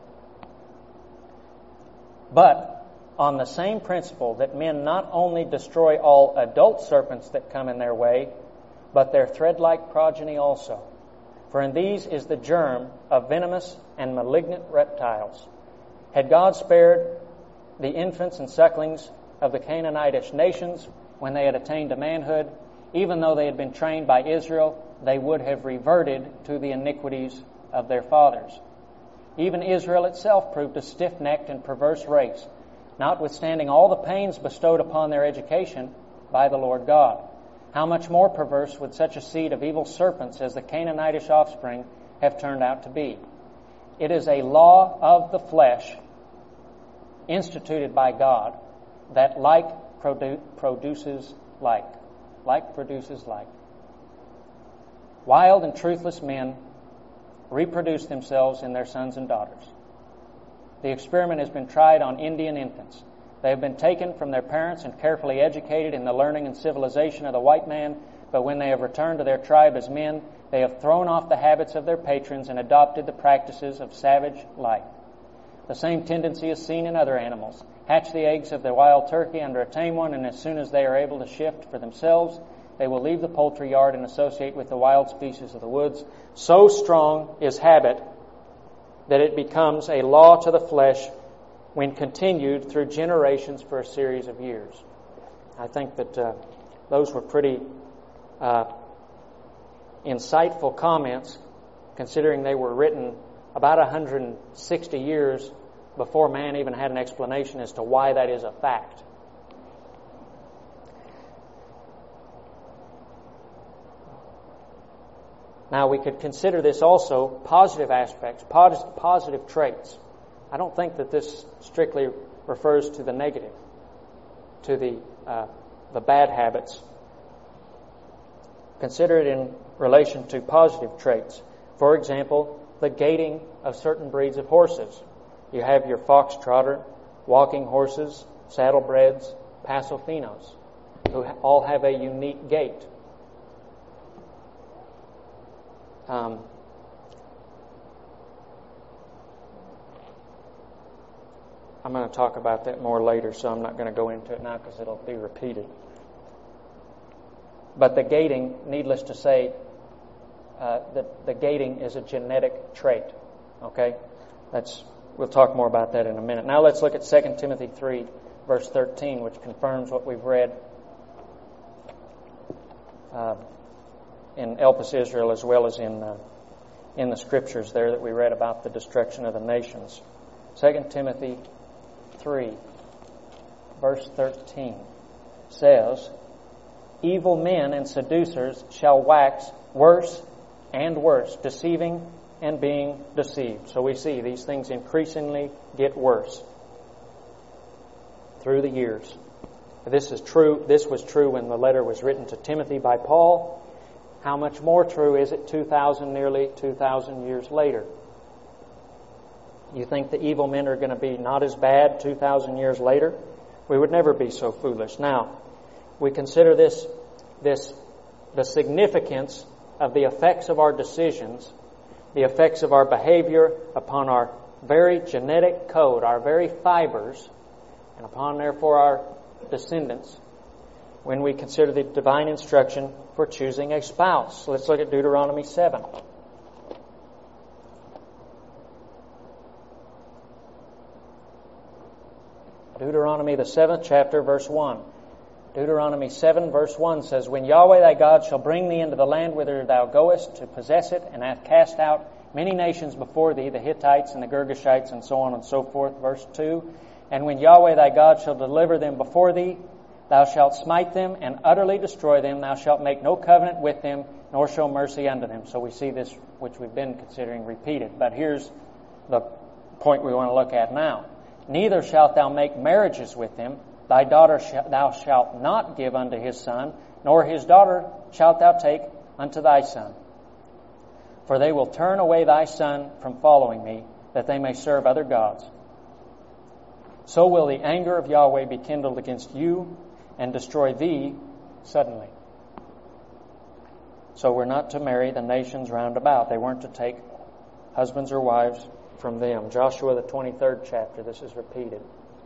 But on the same principle that men not only destroy all adult serpents that come in their way, but their thread-like progeny also. For in these is the germ of venomous and malignant reptiles. Had God spared the infants and sucklings of the Canaanitish nations when they had attained to manhood, even though they had been trained by Israel, they would have reverted to the iniquities of their fathers. Even Israel itself proved a stiff-necked and perverse race, notwithstanding all the pains bestowed upon their education by the Lord God. How much more perverse would such a seed of evil serpents as the Canaanitish offspring have turned out to be? It is a law of the flesh instituted by God that like produ- produces like. Like produces like. Wild and truthless men reproduce themselves in their sons and daughters. The experiment has been tried on Indian infants. They have been taken from their parents and carefully educated in the learning and civilization of the white man, but when they have returned to their tribe as men, they have thrown off the habits of their patrons and adopted the practices of savage life. The same tendency is seen in other animals. Hatch the eggs of the wild turkey under a tame one, and as soon as they are able to shift for themselves, they will leave the poultry yard and associate with the wild species of the woods. So strong is habit that it becomes a law to the flesh when continued through generations for a series of years. I think that uh, those were pretty uh, insightful comments, considering they were written about one hundred sixty years before man even had an explanation as to why that is a fact. Now, we could consider this also positive aspects, positive traits. I don't think that this strictly refers to the negative, to the uh, the bad habits. Consider it in relation to positive traits. For example, the gaiting of certain breeds of horses. You have your foxtrotter, walking horses, saddlebreds, Paso Finos, who all have a unique gait. Um, I'm going to talk about that more later, so I'm not going to go into it now because it'll be repeated. But the gaiting, needless to say, uh, the, the gaiting is a genetic trait. Okay? That's, we'll talk more about that in a minute. Now let's look at Second Timothy three, verse thirteen, which confirms what we've read uh, in Elpis Israel as well as in uh, in the Scriptures there that we read about the destruction of the nations. Second Timothy three, verse thirteen says, "Evil men and seducers shall wax worse and worse, deceiving and being deceived." So we see these things increasingly get worse through the years. This is true. This was true when the letter was written to Timothy by Paul. How much more true is it two thousand, nearly two thousand years later? You think the evil men are going to be not as bad two thousand years later? We would never be so foolish. Now, we consider this, this, the significance of the effects of our decisions, the effects of our behavior upon our very genetic code, our very fibers, and upon, therefore, our descendants, when we consider the divine instruction for choosing a spouse. Let's look at Deuteronomy seven. Deuteronomy, the seventh chapter, verse one. Deuteronomy seven, verse one says, "When Yahweh thy God shall bring thee into the land whither thou goest to possess it, and hath cast out many nations before thee, the Hittites and the Girgashites, and so on and so forth." Verse two, "And when Yahweh thy God shall deliver them before thee, thou shalt smite them and utterly destroy them. Thou shalt make no covenant with them, nor show mercy unto them." So we see this, which we've been considering, repeated. But here's the point we want to look at now. "Neither shalt thou make marriages with them. Thy daughter sh- thou shalt not give unto his son, nor his daughter shalt thou take unto thy son. For they will turn away thy son from following me, that they may serve other gods. So will the anger of Yahweh be kindled against you, and destroy thee suddenly." So we're not to marry the nations round about. They weren't to take husbands or wives from them. Joshua, the twenty-third chapter, this is repeated.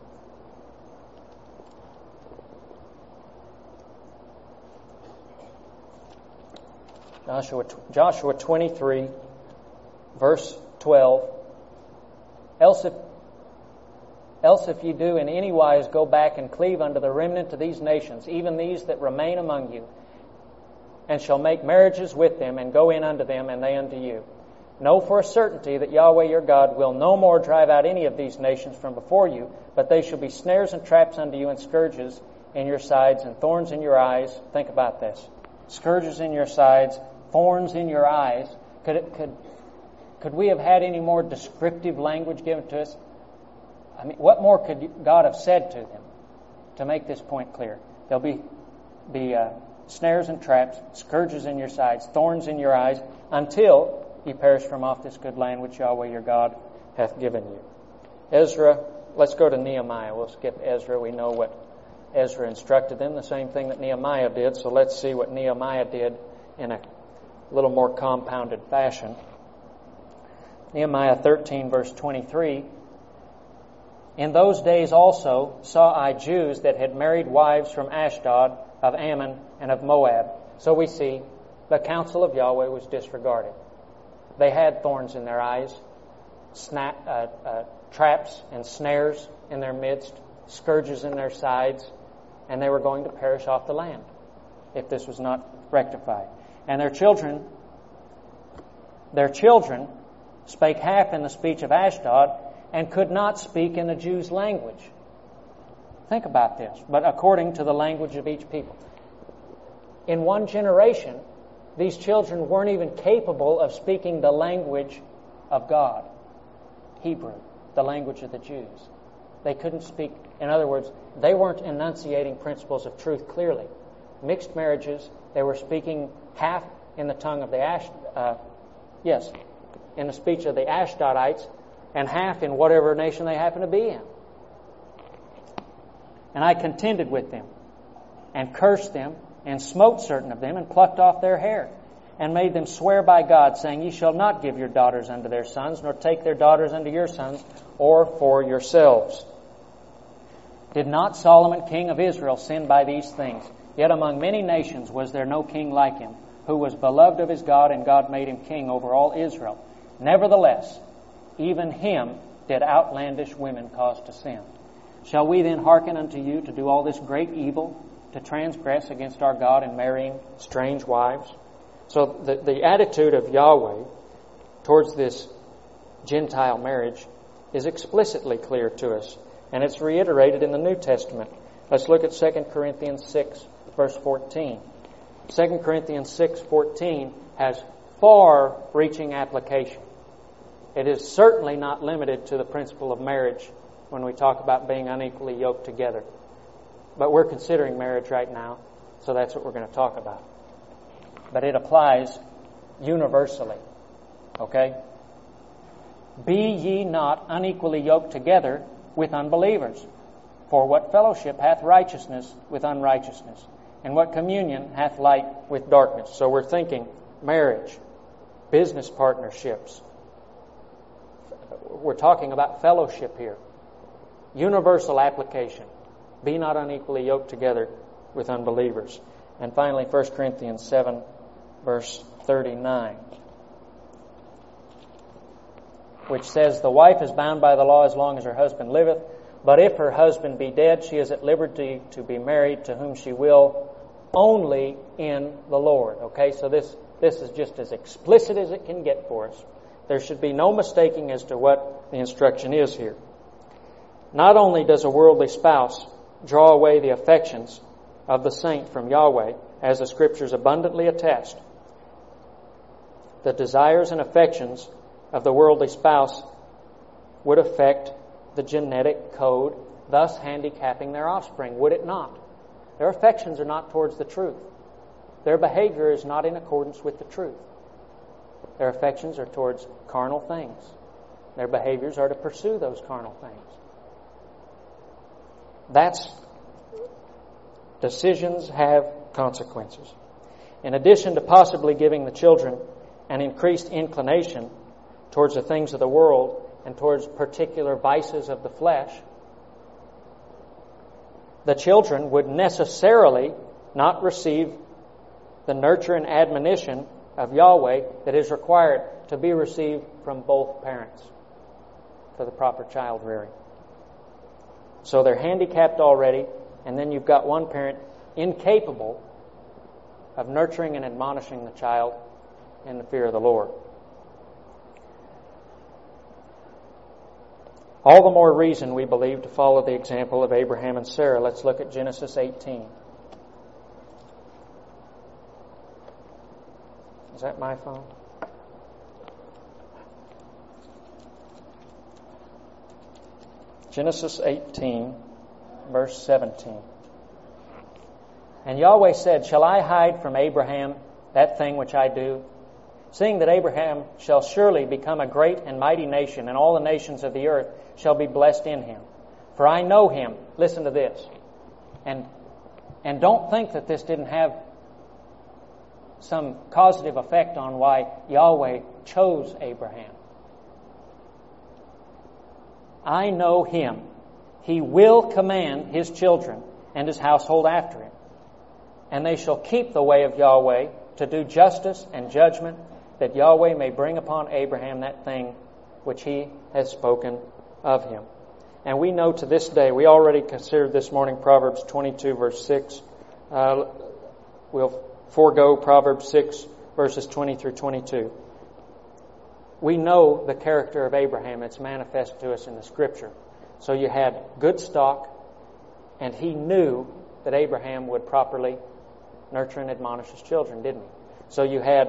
Joshua, Joshua twenty-three, verse twelve. Else if, else if ye do in any wise go back and cleave unto the remnant of these nations, even these that remain among you, and shall make marriages with them, and go in unto them, and they unto you. Know for a certainty that Yahweh your God will no more drive out any of these nations from before you, but they shall be snares and traps unto you, and scourges in your sides, and thorns in your eyes. Think about this. Scourges in your sides, thorns in your eyes. Could it, could could we have had any more descriptive language given to us? I mean, what more could God have said to them to make this point clear? There'll be be uh, snares and traps, scourges in your sides, thorns in your eyes, until ye perish from off this good land which Yahweh your God hath given you. Ezra, let's go to Nehemiah. We'll skip Ezra. We know what Ezra instructed them, the same thing that Nehemiah did. So let's see what Nehemiah did in a little more compounded fashion. Nehemiah thirteen, verse twenty-three. In those days also saw I Jews that had married wives from Ashdod, of Ammon, and of Moab. So we see the counsel of Yahweh was disregarded. They had thorns in their eyes, snap, uh, uh, traps and snares in their midst, scourges in their sides, and they were going to perish off the land if this was not rectified. And their children, their children spake half in the speech of Ashdod, and could not speak in the Jews' language. Think about this, but according to the language of each people. In one generation, these children weren't even capable of speaking the language of God, Hebrew, the language of the Jews. They couldn't speak, in other words, they weren't enunciating principles of truth clearly. Mixed marriages, they were speaking half in the tongue of the Ash, uh, yes, in the speech of the Ashdodites, and half in whatever nation they happen to be in. And I contended with them, and cursed them, and smote certain of them, and plucked off their hair, and made them swear by God, saying, Ye shall not give your daughters unto their sons, nor take their daughters unto your sons, or for yourselves. Did not Solomon king of Israel sin by these things? Yet among many nations was there no king like him, who was beloved of his God, and God made him king over all Israel. Nevertheless, even him did outlandish women cause to sin. Shall we then hearken unto you to do all this great evil, to transgress against our God in marrying strange wives? So the, the attitude of Yahweh towards this Gentile marriage is explicitly clear to us, and it's reiterated in the New Testament. Let's look at Second Corinthians six, verse fourteen. Second Corinthians six, fourteen has far-reaching application. It is certainly not limited to the principle of marriage when we talk about being unequally yoked together. But we're considering marriage right now, so that's what we're going to talk about. But it applies universally. Okay? Be ye not unequally yoked together with unbelievers. For what fellowship hath righteousness with unrighteousness? And what communion hath light with darkness? So we're thinking marriage, business partnerships. We're talking about fellowship here. Universal application. Be not unequally yoked together with unbelievers. And finally, First Corinthians seven, verse thirty-nine, which says, The wife is bound by the law as long as her husband liveth, but if her husband be dead, she is at liberty to be married to whom she will, only in the Lord. Okay, so this, this is just as explicit as it can get for us. There should be no mistaking as to what the instruction is here. Not only does a worldly spouse draw away the affections of the saint from Yahweh, as the Scriptures abundantly attest, the desires and affections of the worldly spouse would affect the genetic code, thus handicapping their offspring, would it not? Their affections are not towards the truth. Their behavior is not in accordance with the truth. Their affections are towards carnal things. Their behaviors are to pursue those carnal things. That's, decisions have consequences. In addition to possibly giving the children an increased inclination towards the things of the world and towards particular vices of the flesh, the children would necessarily not receive the nurture and admonition of Yahweh that is required to be received from both parents for the proper child rearing. So they're handicapped already, and then you've got one parent incapable of nurturing and admonishing the child in the fear of the Lord. All the more reason, we believe, to follow the example of Abraham and Sarah. Let's look at Genesis eighteen. Is that my phone? Genesis eighteen, verse seventeen. And Yahweh said, Shall I hide from Abraham that thing which I do? seeing that Abraham shall surely become a great and mighty nation, and all the nations of the earth shall be blessed in him. For I know him." Listen to this. And, and don't think that this didn't have some causative effect on why Yahweh chose Abraham. "I know him. He will command his children and his household after him. And they shall keep the way of Yahweh to do justice and judgment, that Yahweh may bring upon Abraham that thing which he has spoken of him." And we know to this day, we already considered this morning Proverbs twenty-two, verse six. Uh, we'll forego Proverbs six, verses twenty through twenty-two. We know the character of Abraham. It's manifest to us in the Scripture. So you had good stock, and he knew that Abraham would properly nurture and admonish his children, didn't he? So you had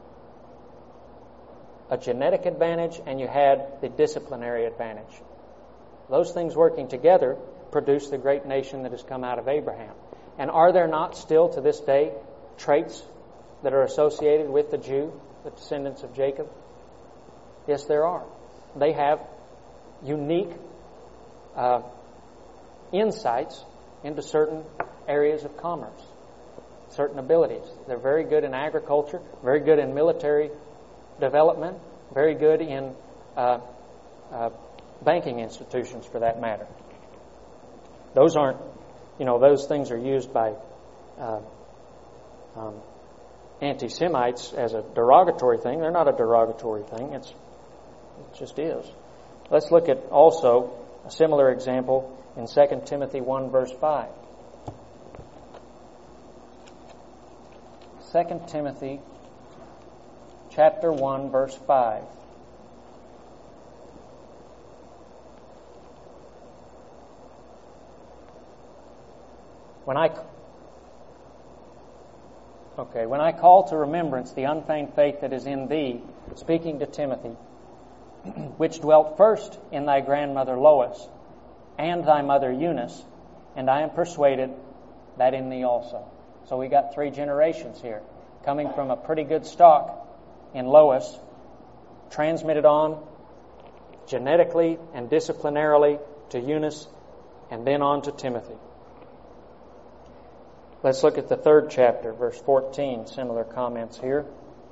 a genetic advantage, and you had the disciplinary advantage. Those things working together produce the great nation that has come out of Abraham. And are there not still to this day traits that are associated with the Jew, the descendants of Jacob? Yes, there are. They have unique uh, insights into certain areas of commerce, certain abilities. They're very good in agriculture, very good in military development, very good in uh, uh, banking institutions, for that matter. Those aren't, you know, those things are used by uh, um, anti-Semites as a derogatory thing. They're not a derogatory thing. It's, it just is. Let's look at also a similar example in Second Timothy one, verse five. Second Timothy chapter one, verse five. When I okay, when I call to remembrance the unfeigned faith that is in thee, speaking to Timothy, which dwelt first in thy grandmother Lois and thy mother Eunice, and I am persuaded that in thee also. So we got three generations here, coming from a pretty good stock in Lois, transmitted on genetically and disciplinarily to Eunice, and then on to Timothy. Let's look at the third chapter, verse fourteen. Similar comments here.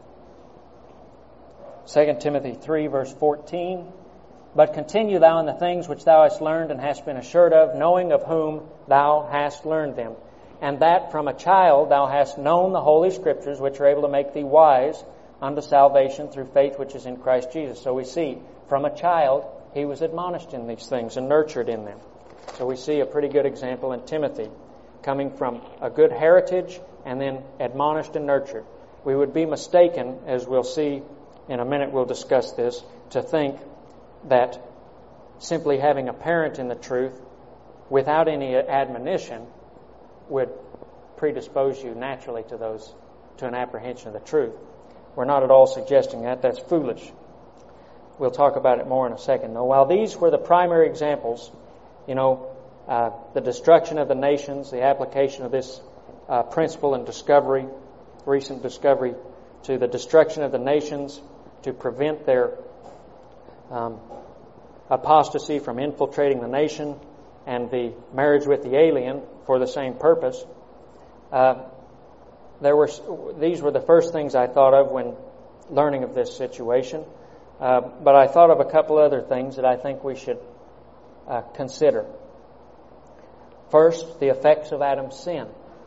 Second Timothy three, verse fourteen. "But continue thou in the things which thou hast learned and hast been assured of, knowing of whom thou hast learned them, and that from a child thou hast known the Holy Scriptures, which are able to make thee wise unto salvation through faith which is in Christ Jesus." So we see, from a child, he was admonished in these things and nurtured in them. So we see a pretty good example in Timothy, coming from a good heritage and then admonished and nurtured. We would be mistaken, as we'll see in a minute, we'll discuss this, to think that simply having a parent in the truth without any admonition would predispose you naturally to those, to an apprehension of the truth. We're not at all suggesting that. That's foolish. We'll talk about it more in a second. Now, while these were the primary examples, you know, Uh, the destruction of the nations, the application of this uh, principle and discovery, recent discovery, to the destruction of the nations to prevent their um, apostasy from infiltrating the nation, and the marriage with the alien for the same purpose. Uh, there were these were the first things I thought of when learning of this situation, uh, but I thought of a couple other things that I think we should uh, consider. First, the effects of Adam's sin.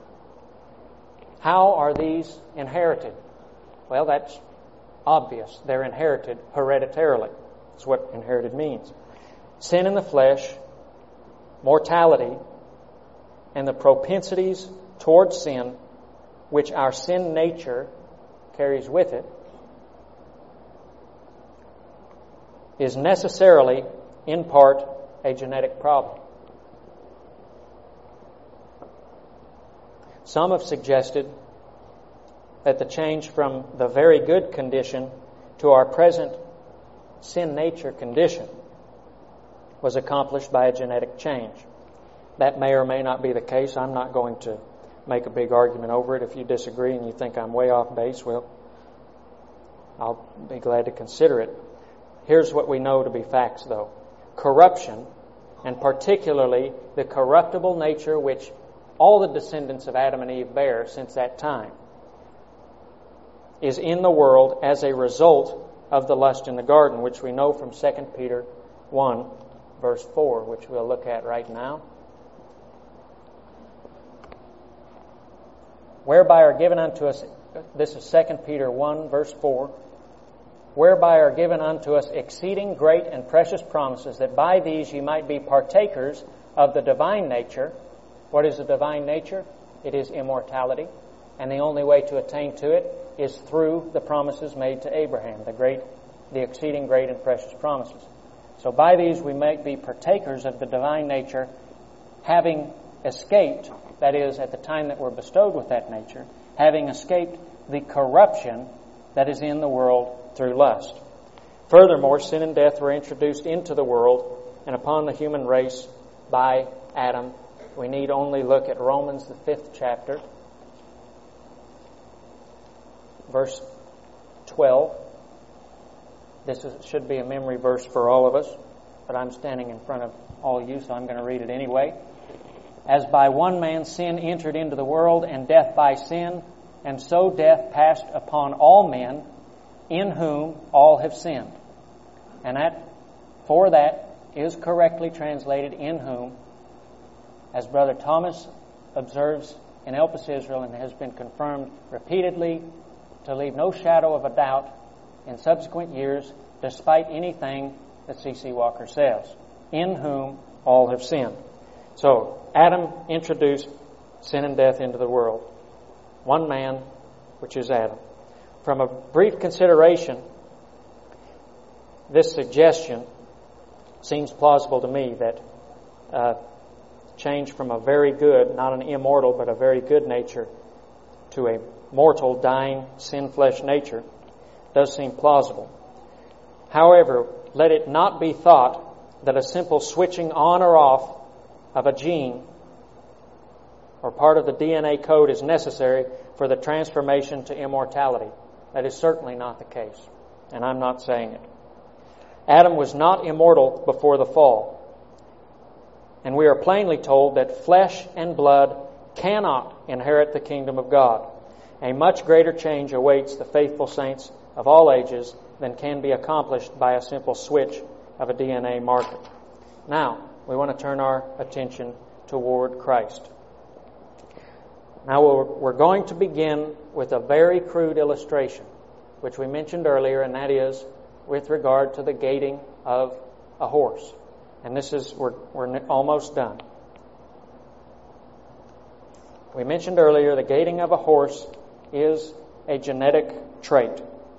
How are these inherited? Well, that's obvious. They're inherited hereditarily. That's what inherited means. Sin in the flesh, mortality, and the propensities towards sin, which our sin nature carries with it, is necessarily, in part, a genetic problem. Some have suggested that the change from the very good condition to our present sin nature condition was accomplished by a genetic change. That may or may not be the case. I'm not going to make a big argument over it. If you disagree and you think I'm way off base, well, I'll be glad to consider it. Here's what we know to be facts, though. Corruption, and particularly the corruptible nature which all the descendants of Adam and Eve bear since that time, is in the world as a result of the lust in the garden, which we know from Second Peter one, verse four, which we'll look at right now. Whereby are given unto us, this is Second Peter one, verse four, whereby are given unto us exceeding great and precious promises, that by these ye might be partakers of the divine nature. What is the divine nature? It is immortality. And the only way to attain to it is through the promises made to Abraham, the great, the exceeding great and precious promises. So by these we might be partakers of the divine nature, having escaped, that is, at the time that we're bestowed with that nature, having escaped the corruption that is in the world through lust. Furthermore, sin and death were introduced into the world and upon the human race by Adam. We need only look at Romans, the fifth chapter, verse twelve. This is, should be a memory verse for all of us, but I'm standing in front of all you, so I'm going to read it anyway. As by one man sin entered into the world, and death by sin, and so death passed upon all men, in whom all have sinned. And that, for that, is correctly translated in whom, as Brother Thomas observes in Elpis Israel and has been confirmed repeatedly, to leave no shadow of a doubt in subsequent years, despite anything that C C Walker says. In whom all have sinned. So, Adam introduced sin and death into the world. One man, which is Adam. From a brief consideration, this suggestion seems plausible to me that uh, change from a very good, not an immortal, but a very good nature to a mortal, dying, sin-flesh nature does seem plausible. However, let it not be thought that a simple switching on or off of a gene or part of the D N A code is necessary for the transformation to immortality. That is certainly not the case, and I'm not saying it. Adam was not immortal before the fall, and we are plainly told that flesh and blood cannot inherit the kingdom of God. A much greater change awaits the faithful saints of all ages than can be accomplished by a simple switch of a D N A marker. Now, we want to turn our attention toward Christ. Now, we're going to begin with a very crude illustration, which we mentioned earlier, and that is with regard to the gaiting of a horse. And this is, we're, we're almost done. We mentioned earlier the gaiting of a horse is a genetic trait.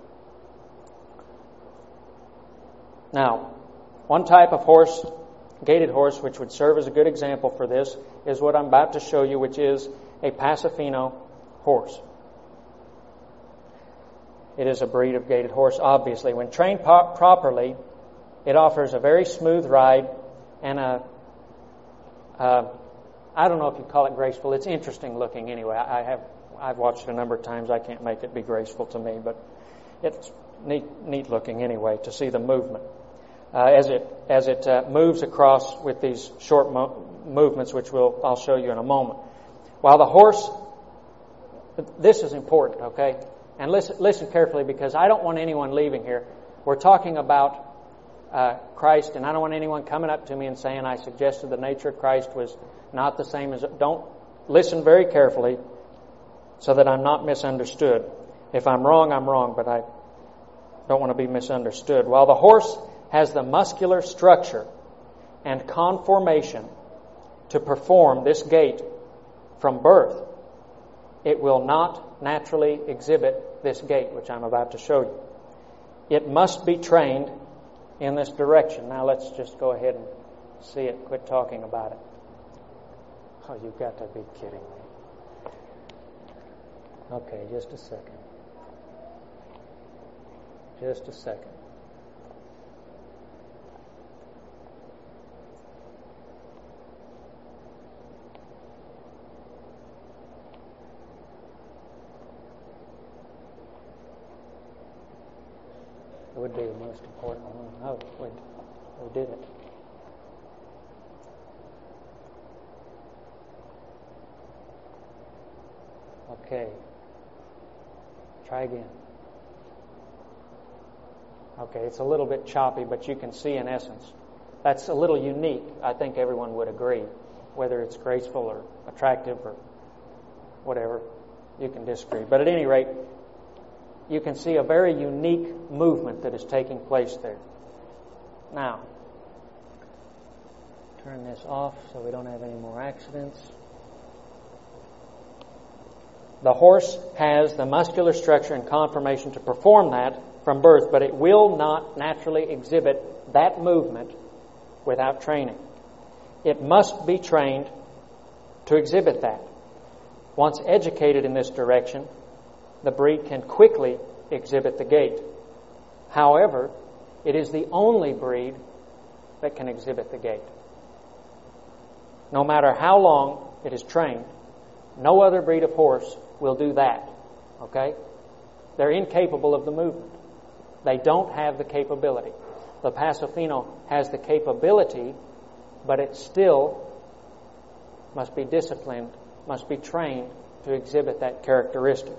Now, one type of horse, gaited horse, which would serve as a good example for this, is what I'm about to show you, which is a Pasifino horse. It is a breed of gaited horse, obviously. When trained po- properly, it offers a very smooth ride and a, uh, I don't know if you call it graceful. It's interesting looking anyway. I have, I've watched it a number of times. I can't make it be graceful to me, but it's neat, neat looking anyway to see the movement. Uh, as it as it uh, moves across with these short mo- movements, which we'll I'll show you in a moment. While the horse, this is important, okay? And listen, listen carefully, because I don't want anyone leaving here. We're talking about uh, Christ, and I don't want anyone coming up to me and saying I suggested the nature of Christ was not the same as. Don't listen very carefully, so that I'm not misunderstood. If I'm wrong, I'm wrong, but I don't want to be misunderstood. While the horse has the muscular structure and conformation to perform this gait from birth, it will not naturally exhibit this gait, which I'm about to show you. It must be trained in this direction. Now let's just go ahead and see it. Quit talking about it. Oh, you've got to be kidding me. Okay, just a second. Just a second. would be the most important one. Oh, we, we did it. Okay. Try again. Okay, it's a little bit choppy, but you can see in essence. That's a little unique. I think everyone would agree. Whether it's graceful or attractive or whatever, you can disagree. But at any rate, you can see a very unique movement that is taking place there. Now, turn this off so we don't have any more accidents. The horse has the muscular structure and conformation to perform that from birth, but it will not naturally exhibit that movement without training. It must be trained to exhibit that. Once educated in this direction, the breed can quickly exhibit the gait. However, it is the only breed that can exhibit the gait. No matter how long it is trained, no other breed of horse will do that. Okay? They're incapable of the movement. They don't have the capability. The Paso Fino has the capability, but it still must be disciplined, must be trained to exhibit that characteristic.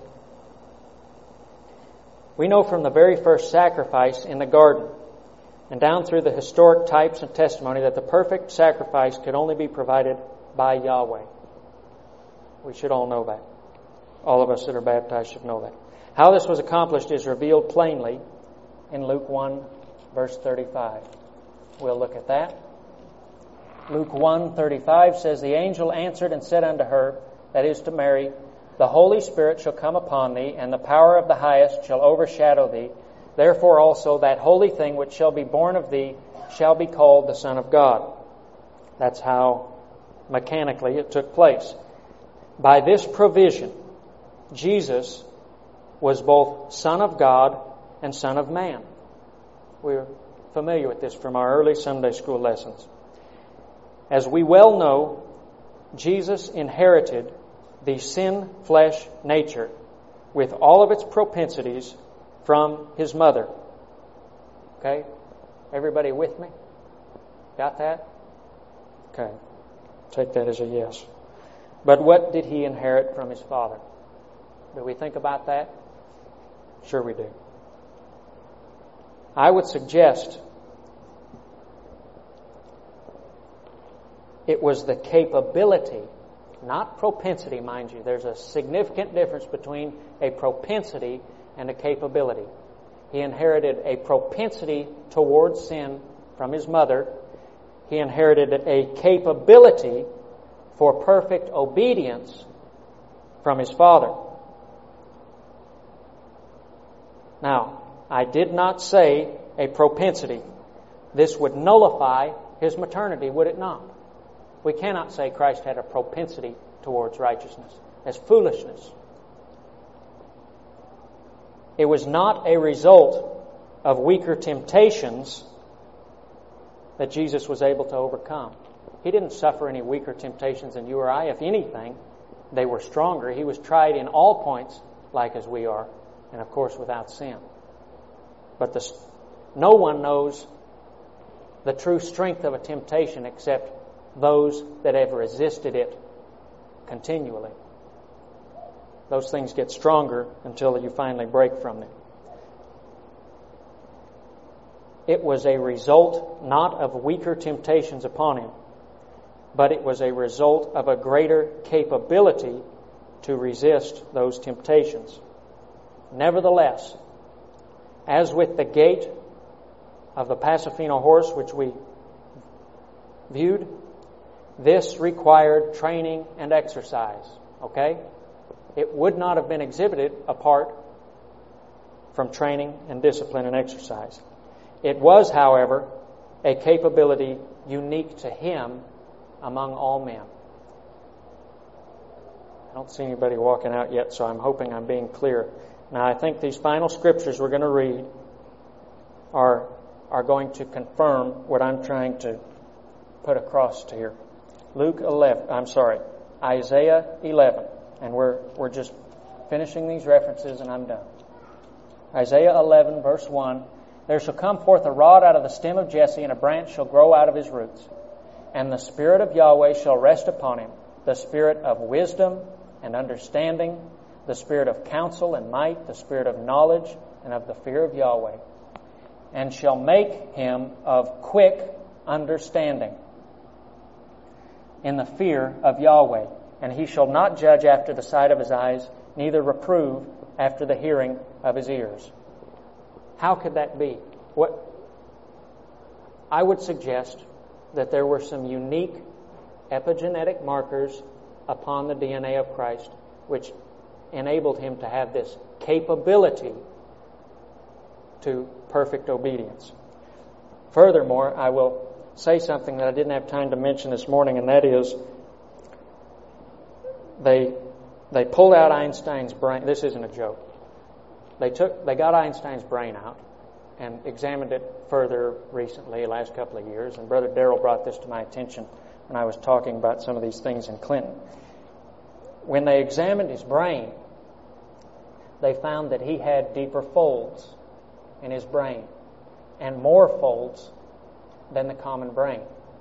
We know from the very first sacrifice in the garden and down through the historic types and testimony that the perfect sacrifice could only be provided by Yahweh. We should all know that. All of us that are baptized should know that. How this was accomplished is revealed plainly in Luke one, verse thirty-five. We'll look at that. Luke one thirty-five says, "The angel answered and said unto her," that is to Mary, "The Holy Spirit shall come upon thee, and the power of the highest shall overshadow thee. Therefore also that holy thing which shall be born of thee shall be called the Son of God." That's how mechanically it took place. By this provision, Jesus was both Son of God and Son of Man. We're familiar with this from our early Sunday school lessons. As we well know, Jesus inherited the sin flesh nature with all of its propensities from His mother. Okay? Everybody with me? Got that? Okay. Take that as a yes. But what did He inherit from His Father? Do we think about that? Sure we do. I would suggest it was the capability, not propensity, mind you. There's a significant difference between a propensity and a capability. He inherited a propensity towards sin from his mother. He inherited a capability for perfect obedience from his father. Now, I did not say a propensity. This would nullify his maternity, would it not? We cannot say Christ had a propensity towards righteousness. That's foolishness. It was not a result of weaker temptations that Jesus was able to overcome. He didn't suffer any weaker temptations than you or I. If anything, they were stronger. He was tried in all points like as we are, and of course without sin. But the, no one knows the true strength of a temptation except those that have resisted it continually. Those things get stronger until you finally break from them. It was a result not of weaker temptations upon him, but it was a result of a greater capability to resist those temptations. Nevertheless, as with the gait of the Paso Fino horse, which we viewed, this required training and exercise. Okay? It would not have been exhibited apart from training and discipline and exercise. It was, however, a capability unique to him among all men. I don't see anybody walking out yet, so I'm hoping I'm being clear. Now, I think these final scriptures we're going to read are, are going to confirm what I'm trying to put across to here. Luke eleven, I'm sorry, Isaiah eleven. And we're we're just finishing these references and I'm done. Isaiah eleven, verse one. There shall come forth a rod out of the stem of Jesse, and a branch shall grow out of his roots. And the Spirit of Yahweh shall rest upon him, the Spirit of wisdom and understanding, the Spirit of counsel and might, the Spirit of knowledge and of the fear of Yahweh, and shall make him of quick understanding in the fear of Yahweh. And he shall not judge after the sight of his eyes, neither reprove after the hearing of his ears. How could that be? What I would suggest that there were some unique epigenetic markers upon the D N A of Christ which enabled him to have this capability to perfect obedience. Furthermore, I will say something that I didn't have time to mention this morning, and that is they they pulled out Einstein's brain. This isn't a joke. They took they got Einstein's brain out and examined it further recently, last couple of years, and Brother Darrell brought this to my attention when I was talking about some of these things in Clinton. When they examined his brain, they found that he had deeper folds in his brain and more folds than the common brain.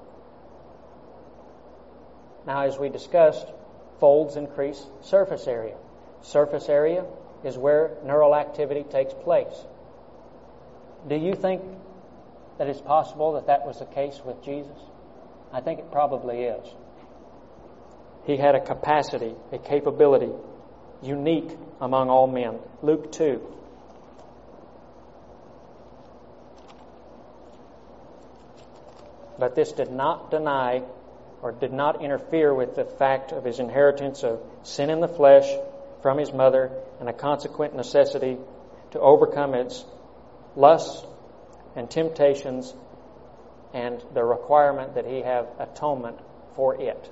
Now, as we discussed, folds increase surface area. Surface area is where neural activity takes place. Do you think that it's possible that that was the case with Jesus? I think it probably is. He had a capacity, a capability, unique among all men. Luke two. But this did not deny or did not interfere with the fact of his inheritance of sin in the flesh from his mother and a consequent necessity to overcome its lusts and temptations and the requirement that he have atonement for it.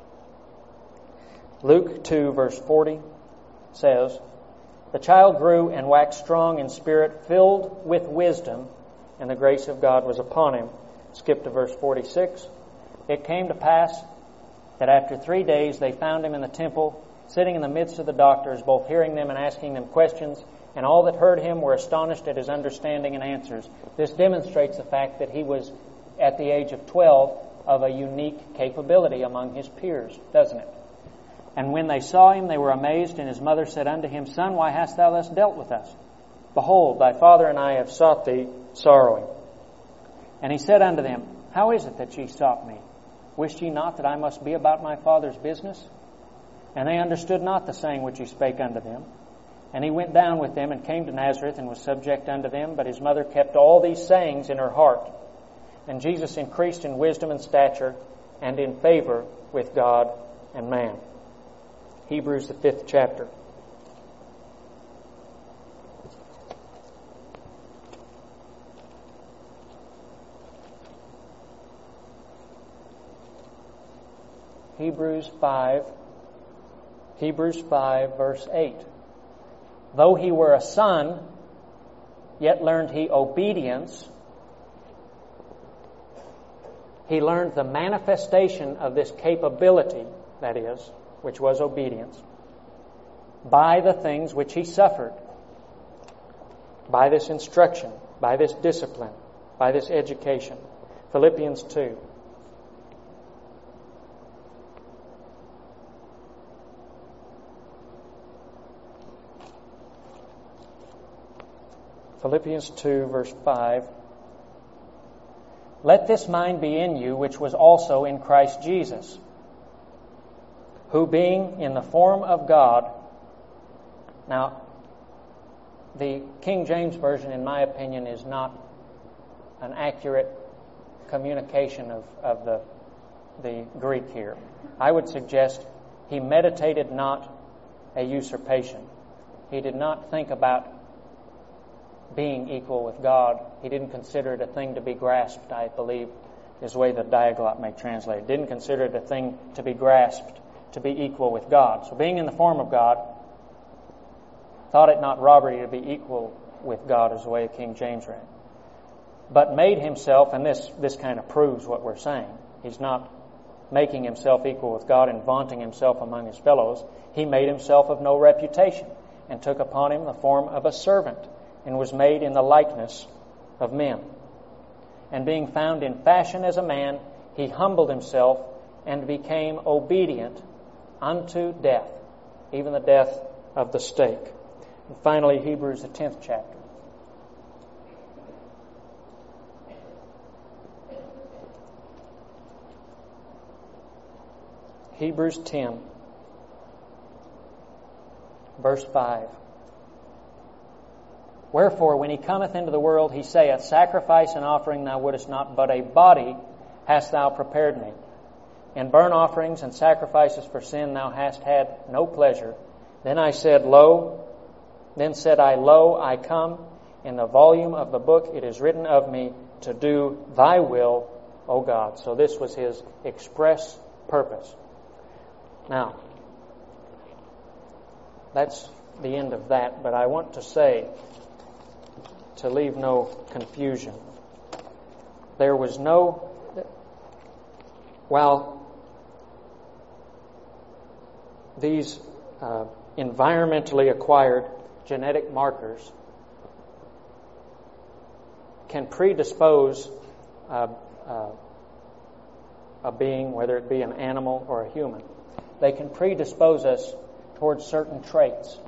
Luke two, verse forty says, "The child grew and waxed strong in spirit, filled with wisdom, and the grace of God was upon him." Skip to verse forty-six. "It came to pass that after three days they found him in the temple, sitting in the midst of the doctors, both hearing them and asking them questions, and all that heard him were astonished at his understanding and answers." This demonstrates the fact that he was, at the age of twelve, of a unique capability among his peers, doesn't it? "And when they saw him, they were amazed, and his mother said unto him, Son, why hast thou thus dealt with us? Behold, thy father and I have sought thee sorrowing. And he said unto them, How is it that ye sought me? Wist ye not that I must be about my father's business? And they understood not the saying which he spake unto them. And he went down with them and came to Nazareth and was subject unto them. But his mother kept all these sayings in her heart. And Jesus increased in wisdom and stature and in favor with God and man." Hebrews, the fifth chapter. Hebrews five, Hebrews five, verse eight. "Though he were a son, yet learned he obedience." He learned the manifestation of this capability, that is, which was obedience, by the things which he suffered, by this instruction, by this discipline, by this education. Philippians two. Philippians two, verse five. "Let this mind be in you, which was also in Christ Jesus, who being in the form of God..." Now, the King James Version, in my opinion, is not an accurate communication of, of the, the Greek here. I would suggest he meditated not a usurpation. He did not think about being equal with God. He didn't consider it a thing to be grasped, I believe, is the way the Diaglott may translate it. Didn't consider it a thing to be grasped, to be equal with God. So being in the form of God, thought it not robbery to be equal with God, is the way King James read. But made himself, and this, this kind of proves what we're saying, he's not making himself equal with God and vaunting himself among his fellows. He made himself of no reputation and took upon him the form of a servant and was made in the likeness of men. And being found in fashion as a man, he humbled himself and became obedient unto death, even the death of the stake. And finally, Hebrews, the tenth chapter. Hebrews ten, verse five. Wherefore, when he cometh into the world, he saith, Sacrifice and offering thou wouldest not, but a body hast thou prepared me. In burnt offerings and sacrifices for sin thou hast had no pleasure. Then I said, Lo, then said I, Lo, I come. In the volume of the book it is written of me to do thy will, O God. So this was his express purpose. Now, that's the end of that, but I want to say, to leave no confusion, there was no, while these uh, environmentally acquired genetic markers can predispose uh, uh, a being, whether it be an animal or a human, they can predispose us towards certain traits.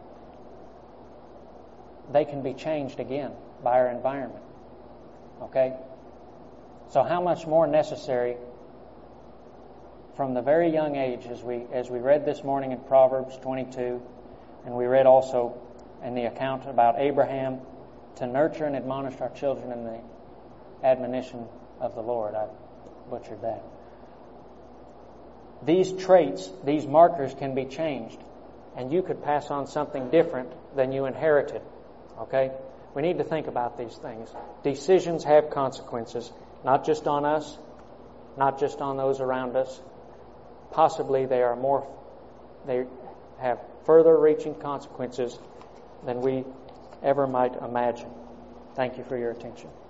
They can be changed again by our environment. Okay? So how much more necessary from the very young age, as we as we read this morning in Proverbs twenty-two, and we read also in the account about Abraham, to nurture and admonish our children in the admonition of the Lord. I butchered that. These traits, these markers can be changed, and you could pass on something different than you inherited. Okay? We need to think about these things. Decisions have consequences, not just on us, not just on those around us. Possibly they are more, they have further reaching consequences than we ever might imagine. Thank you for your attention.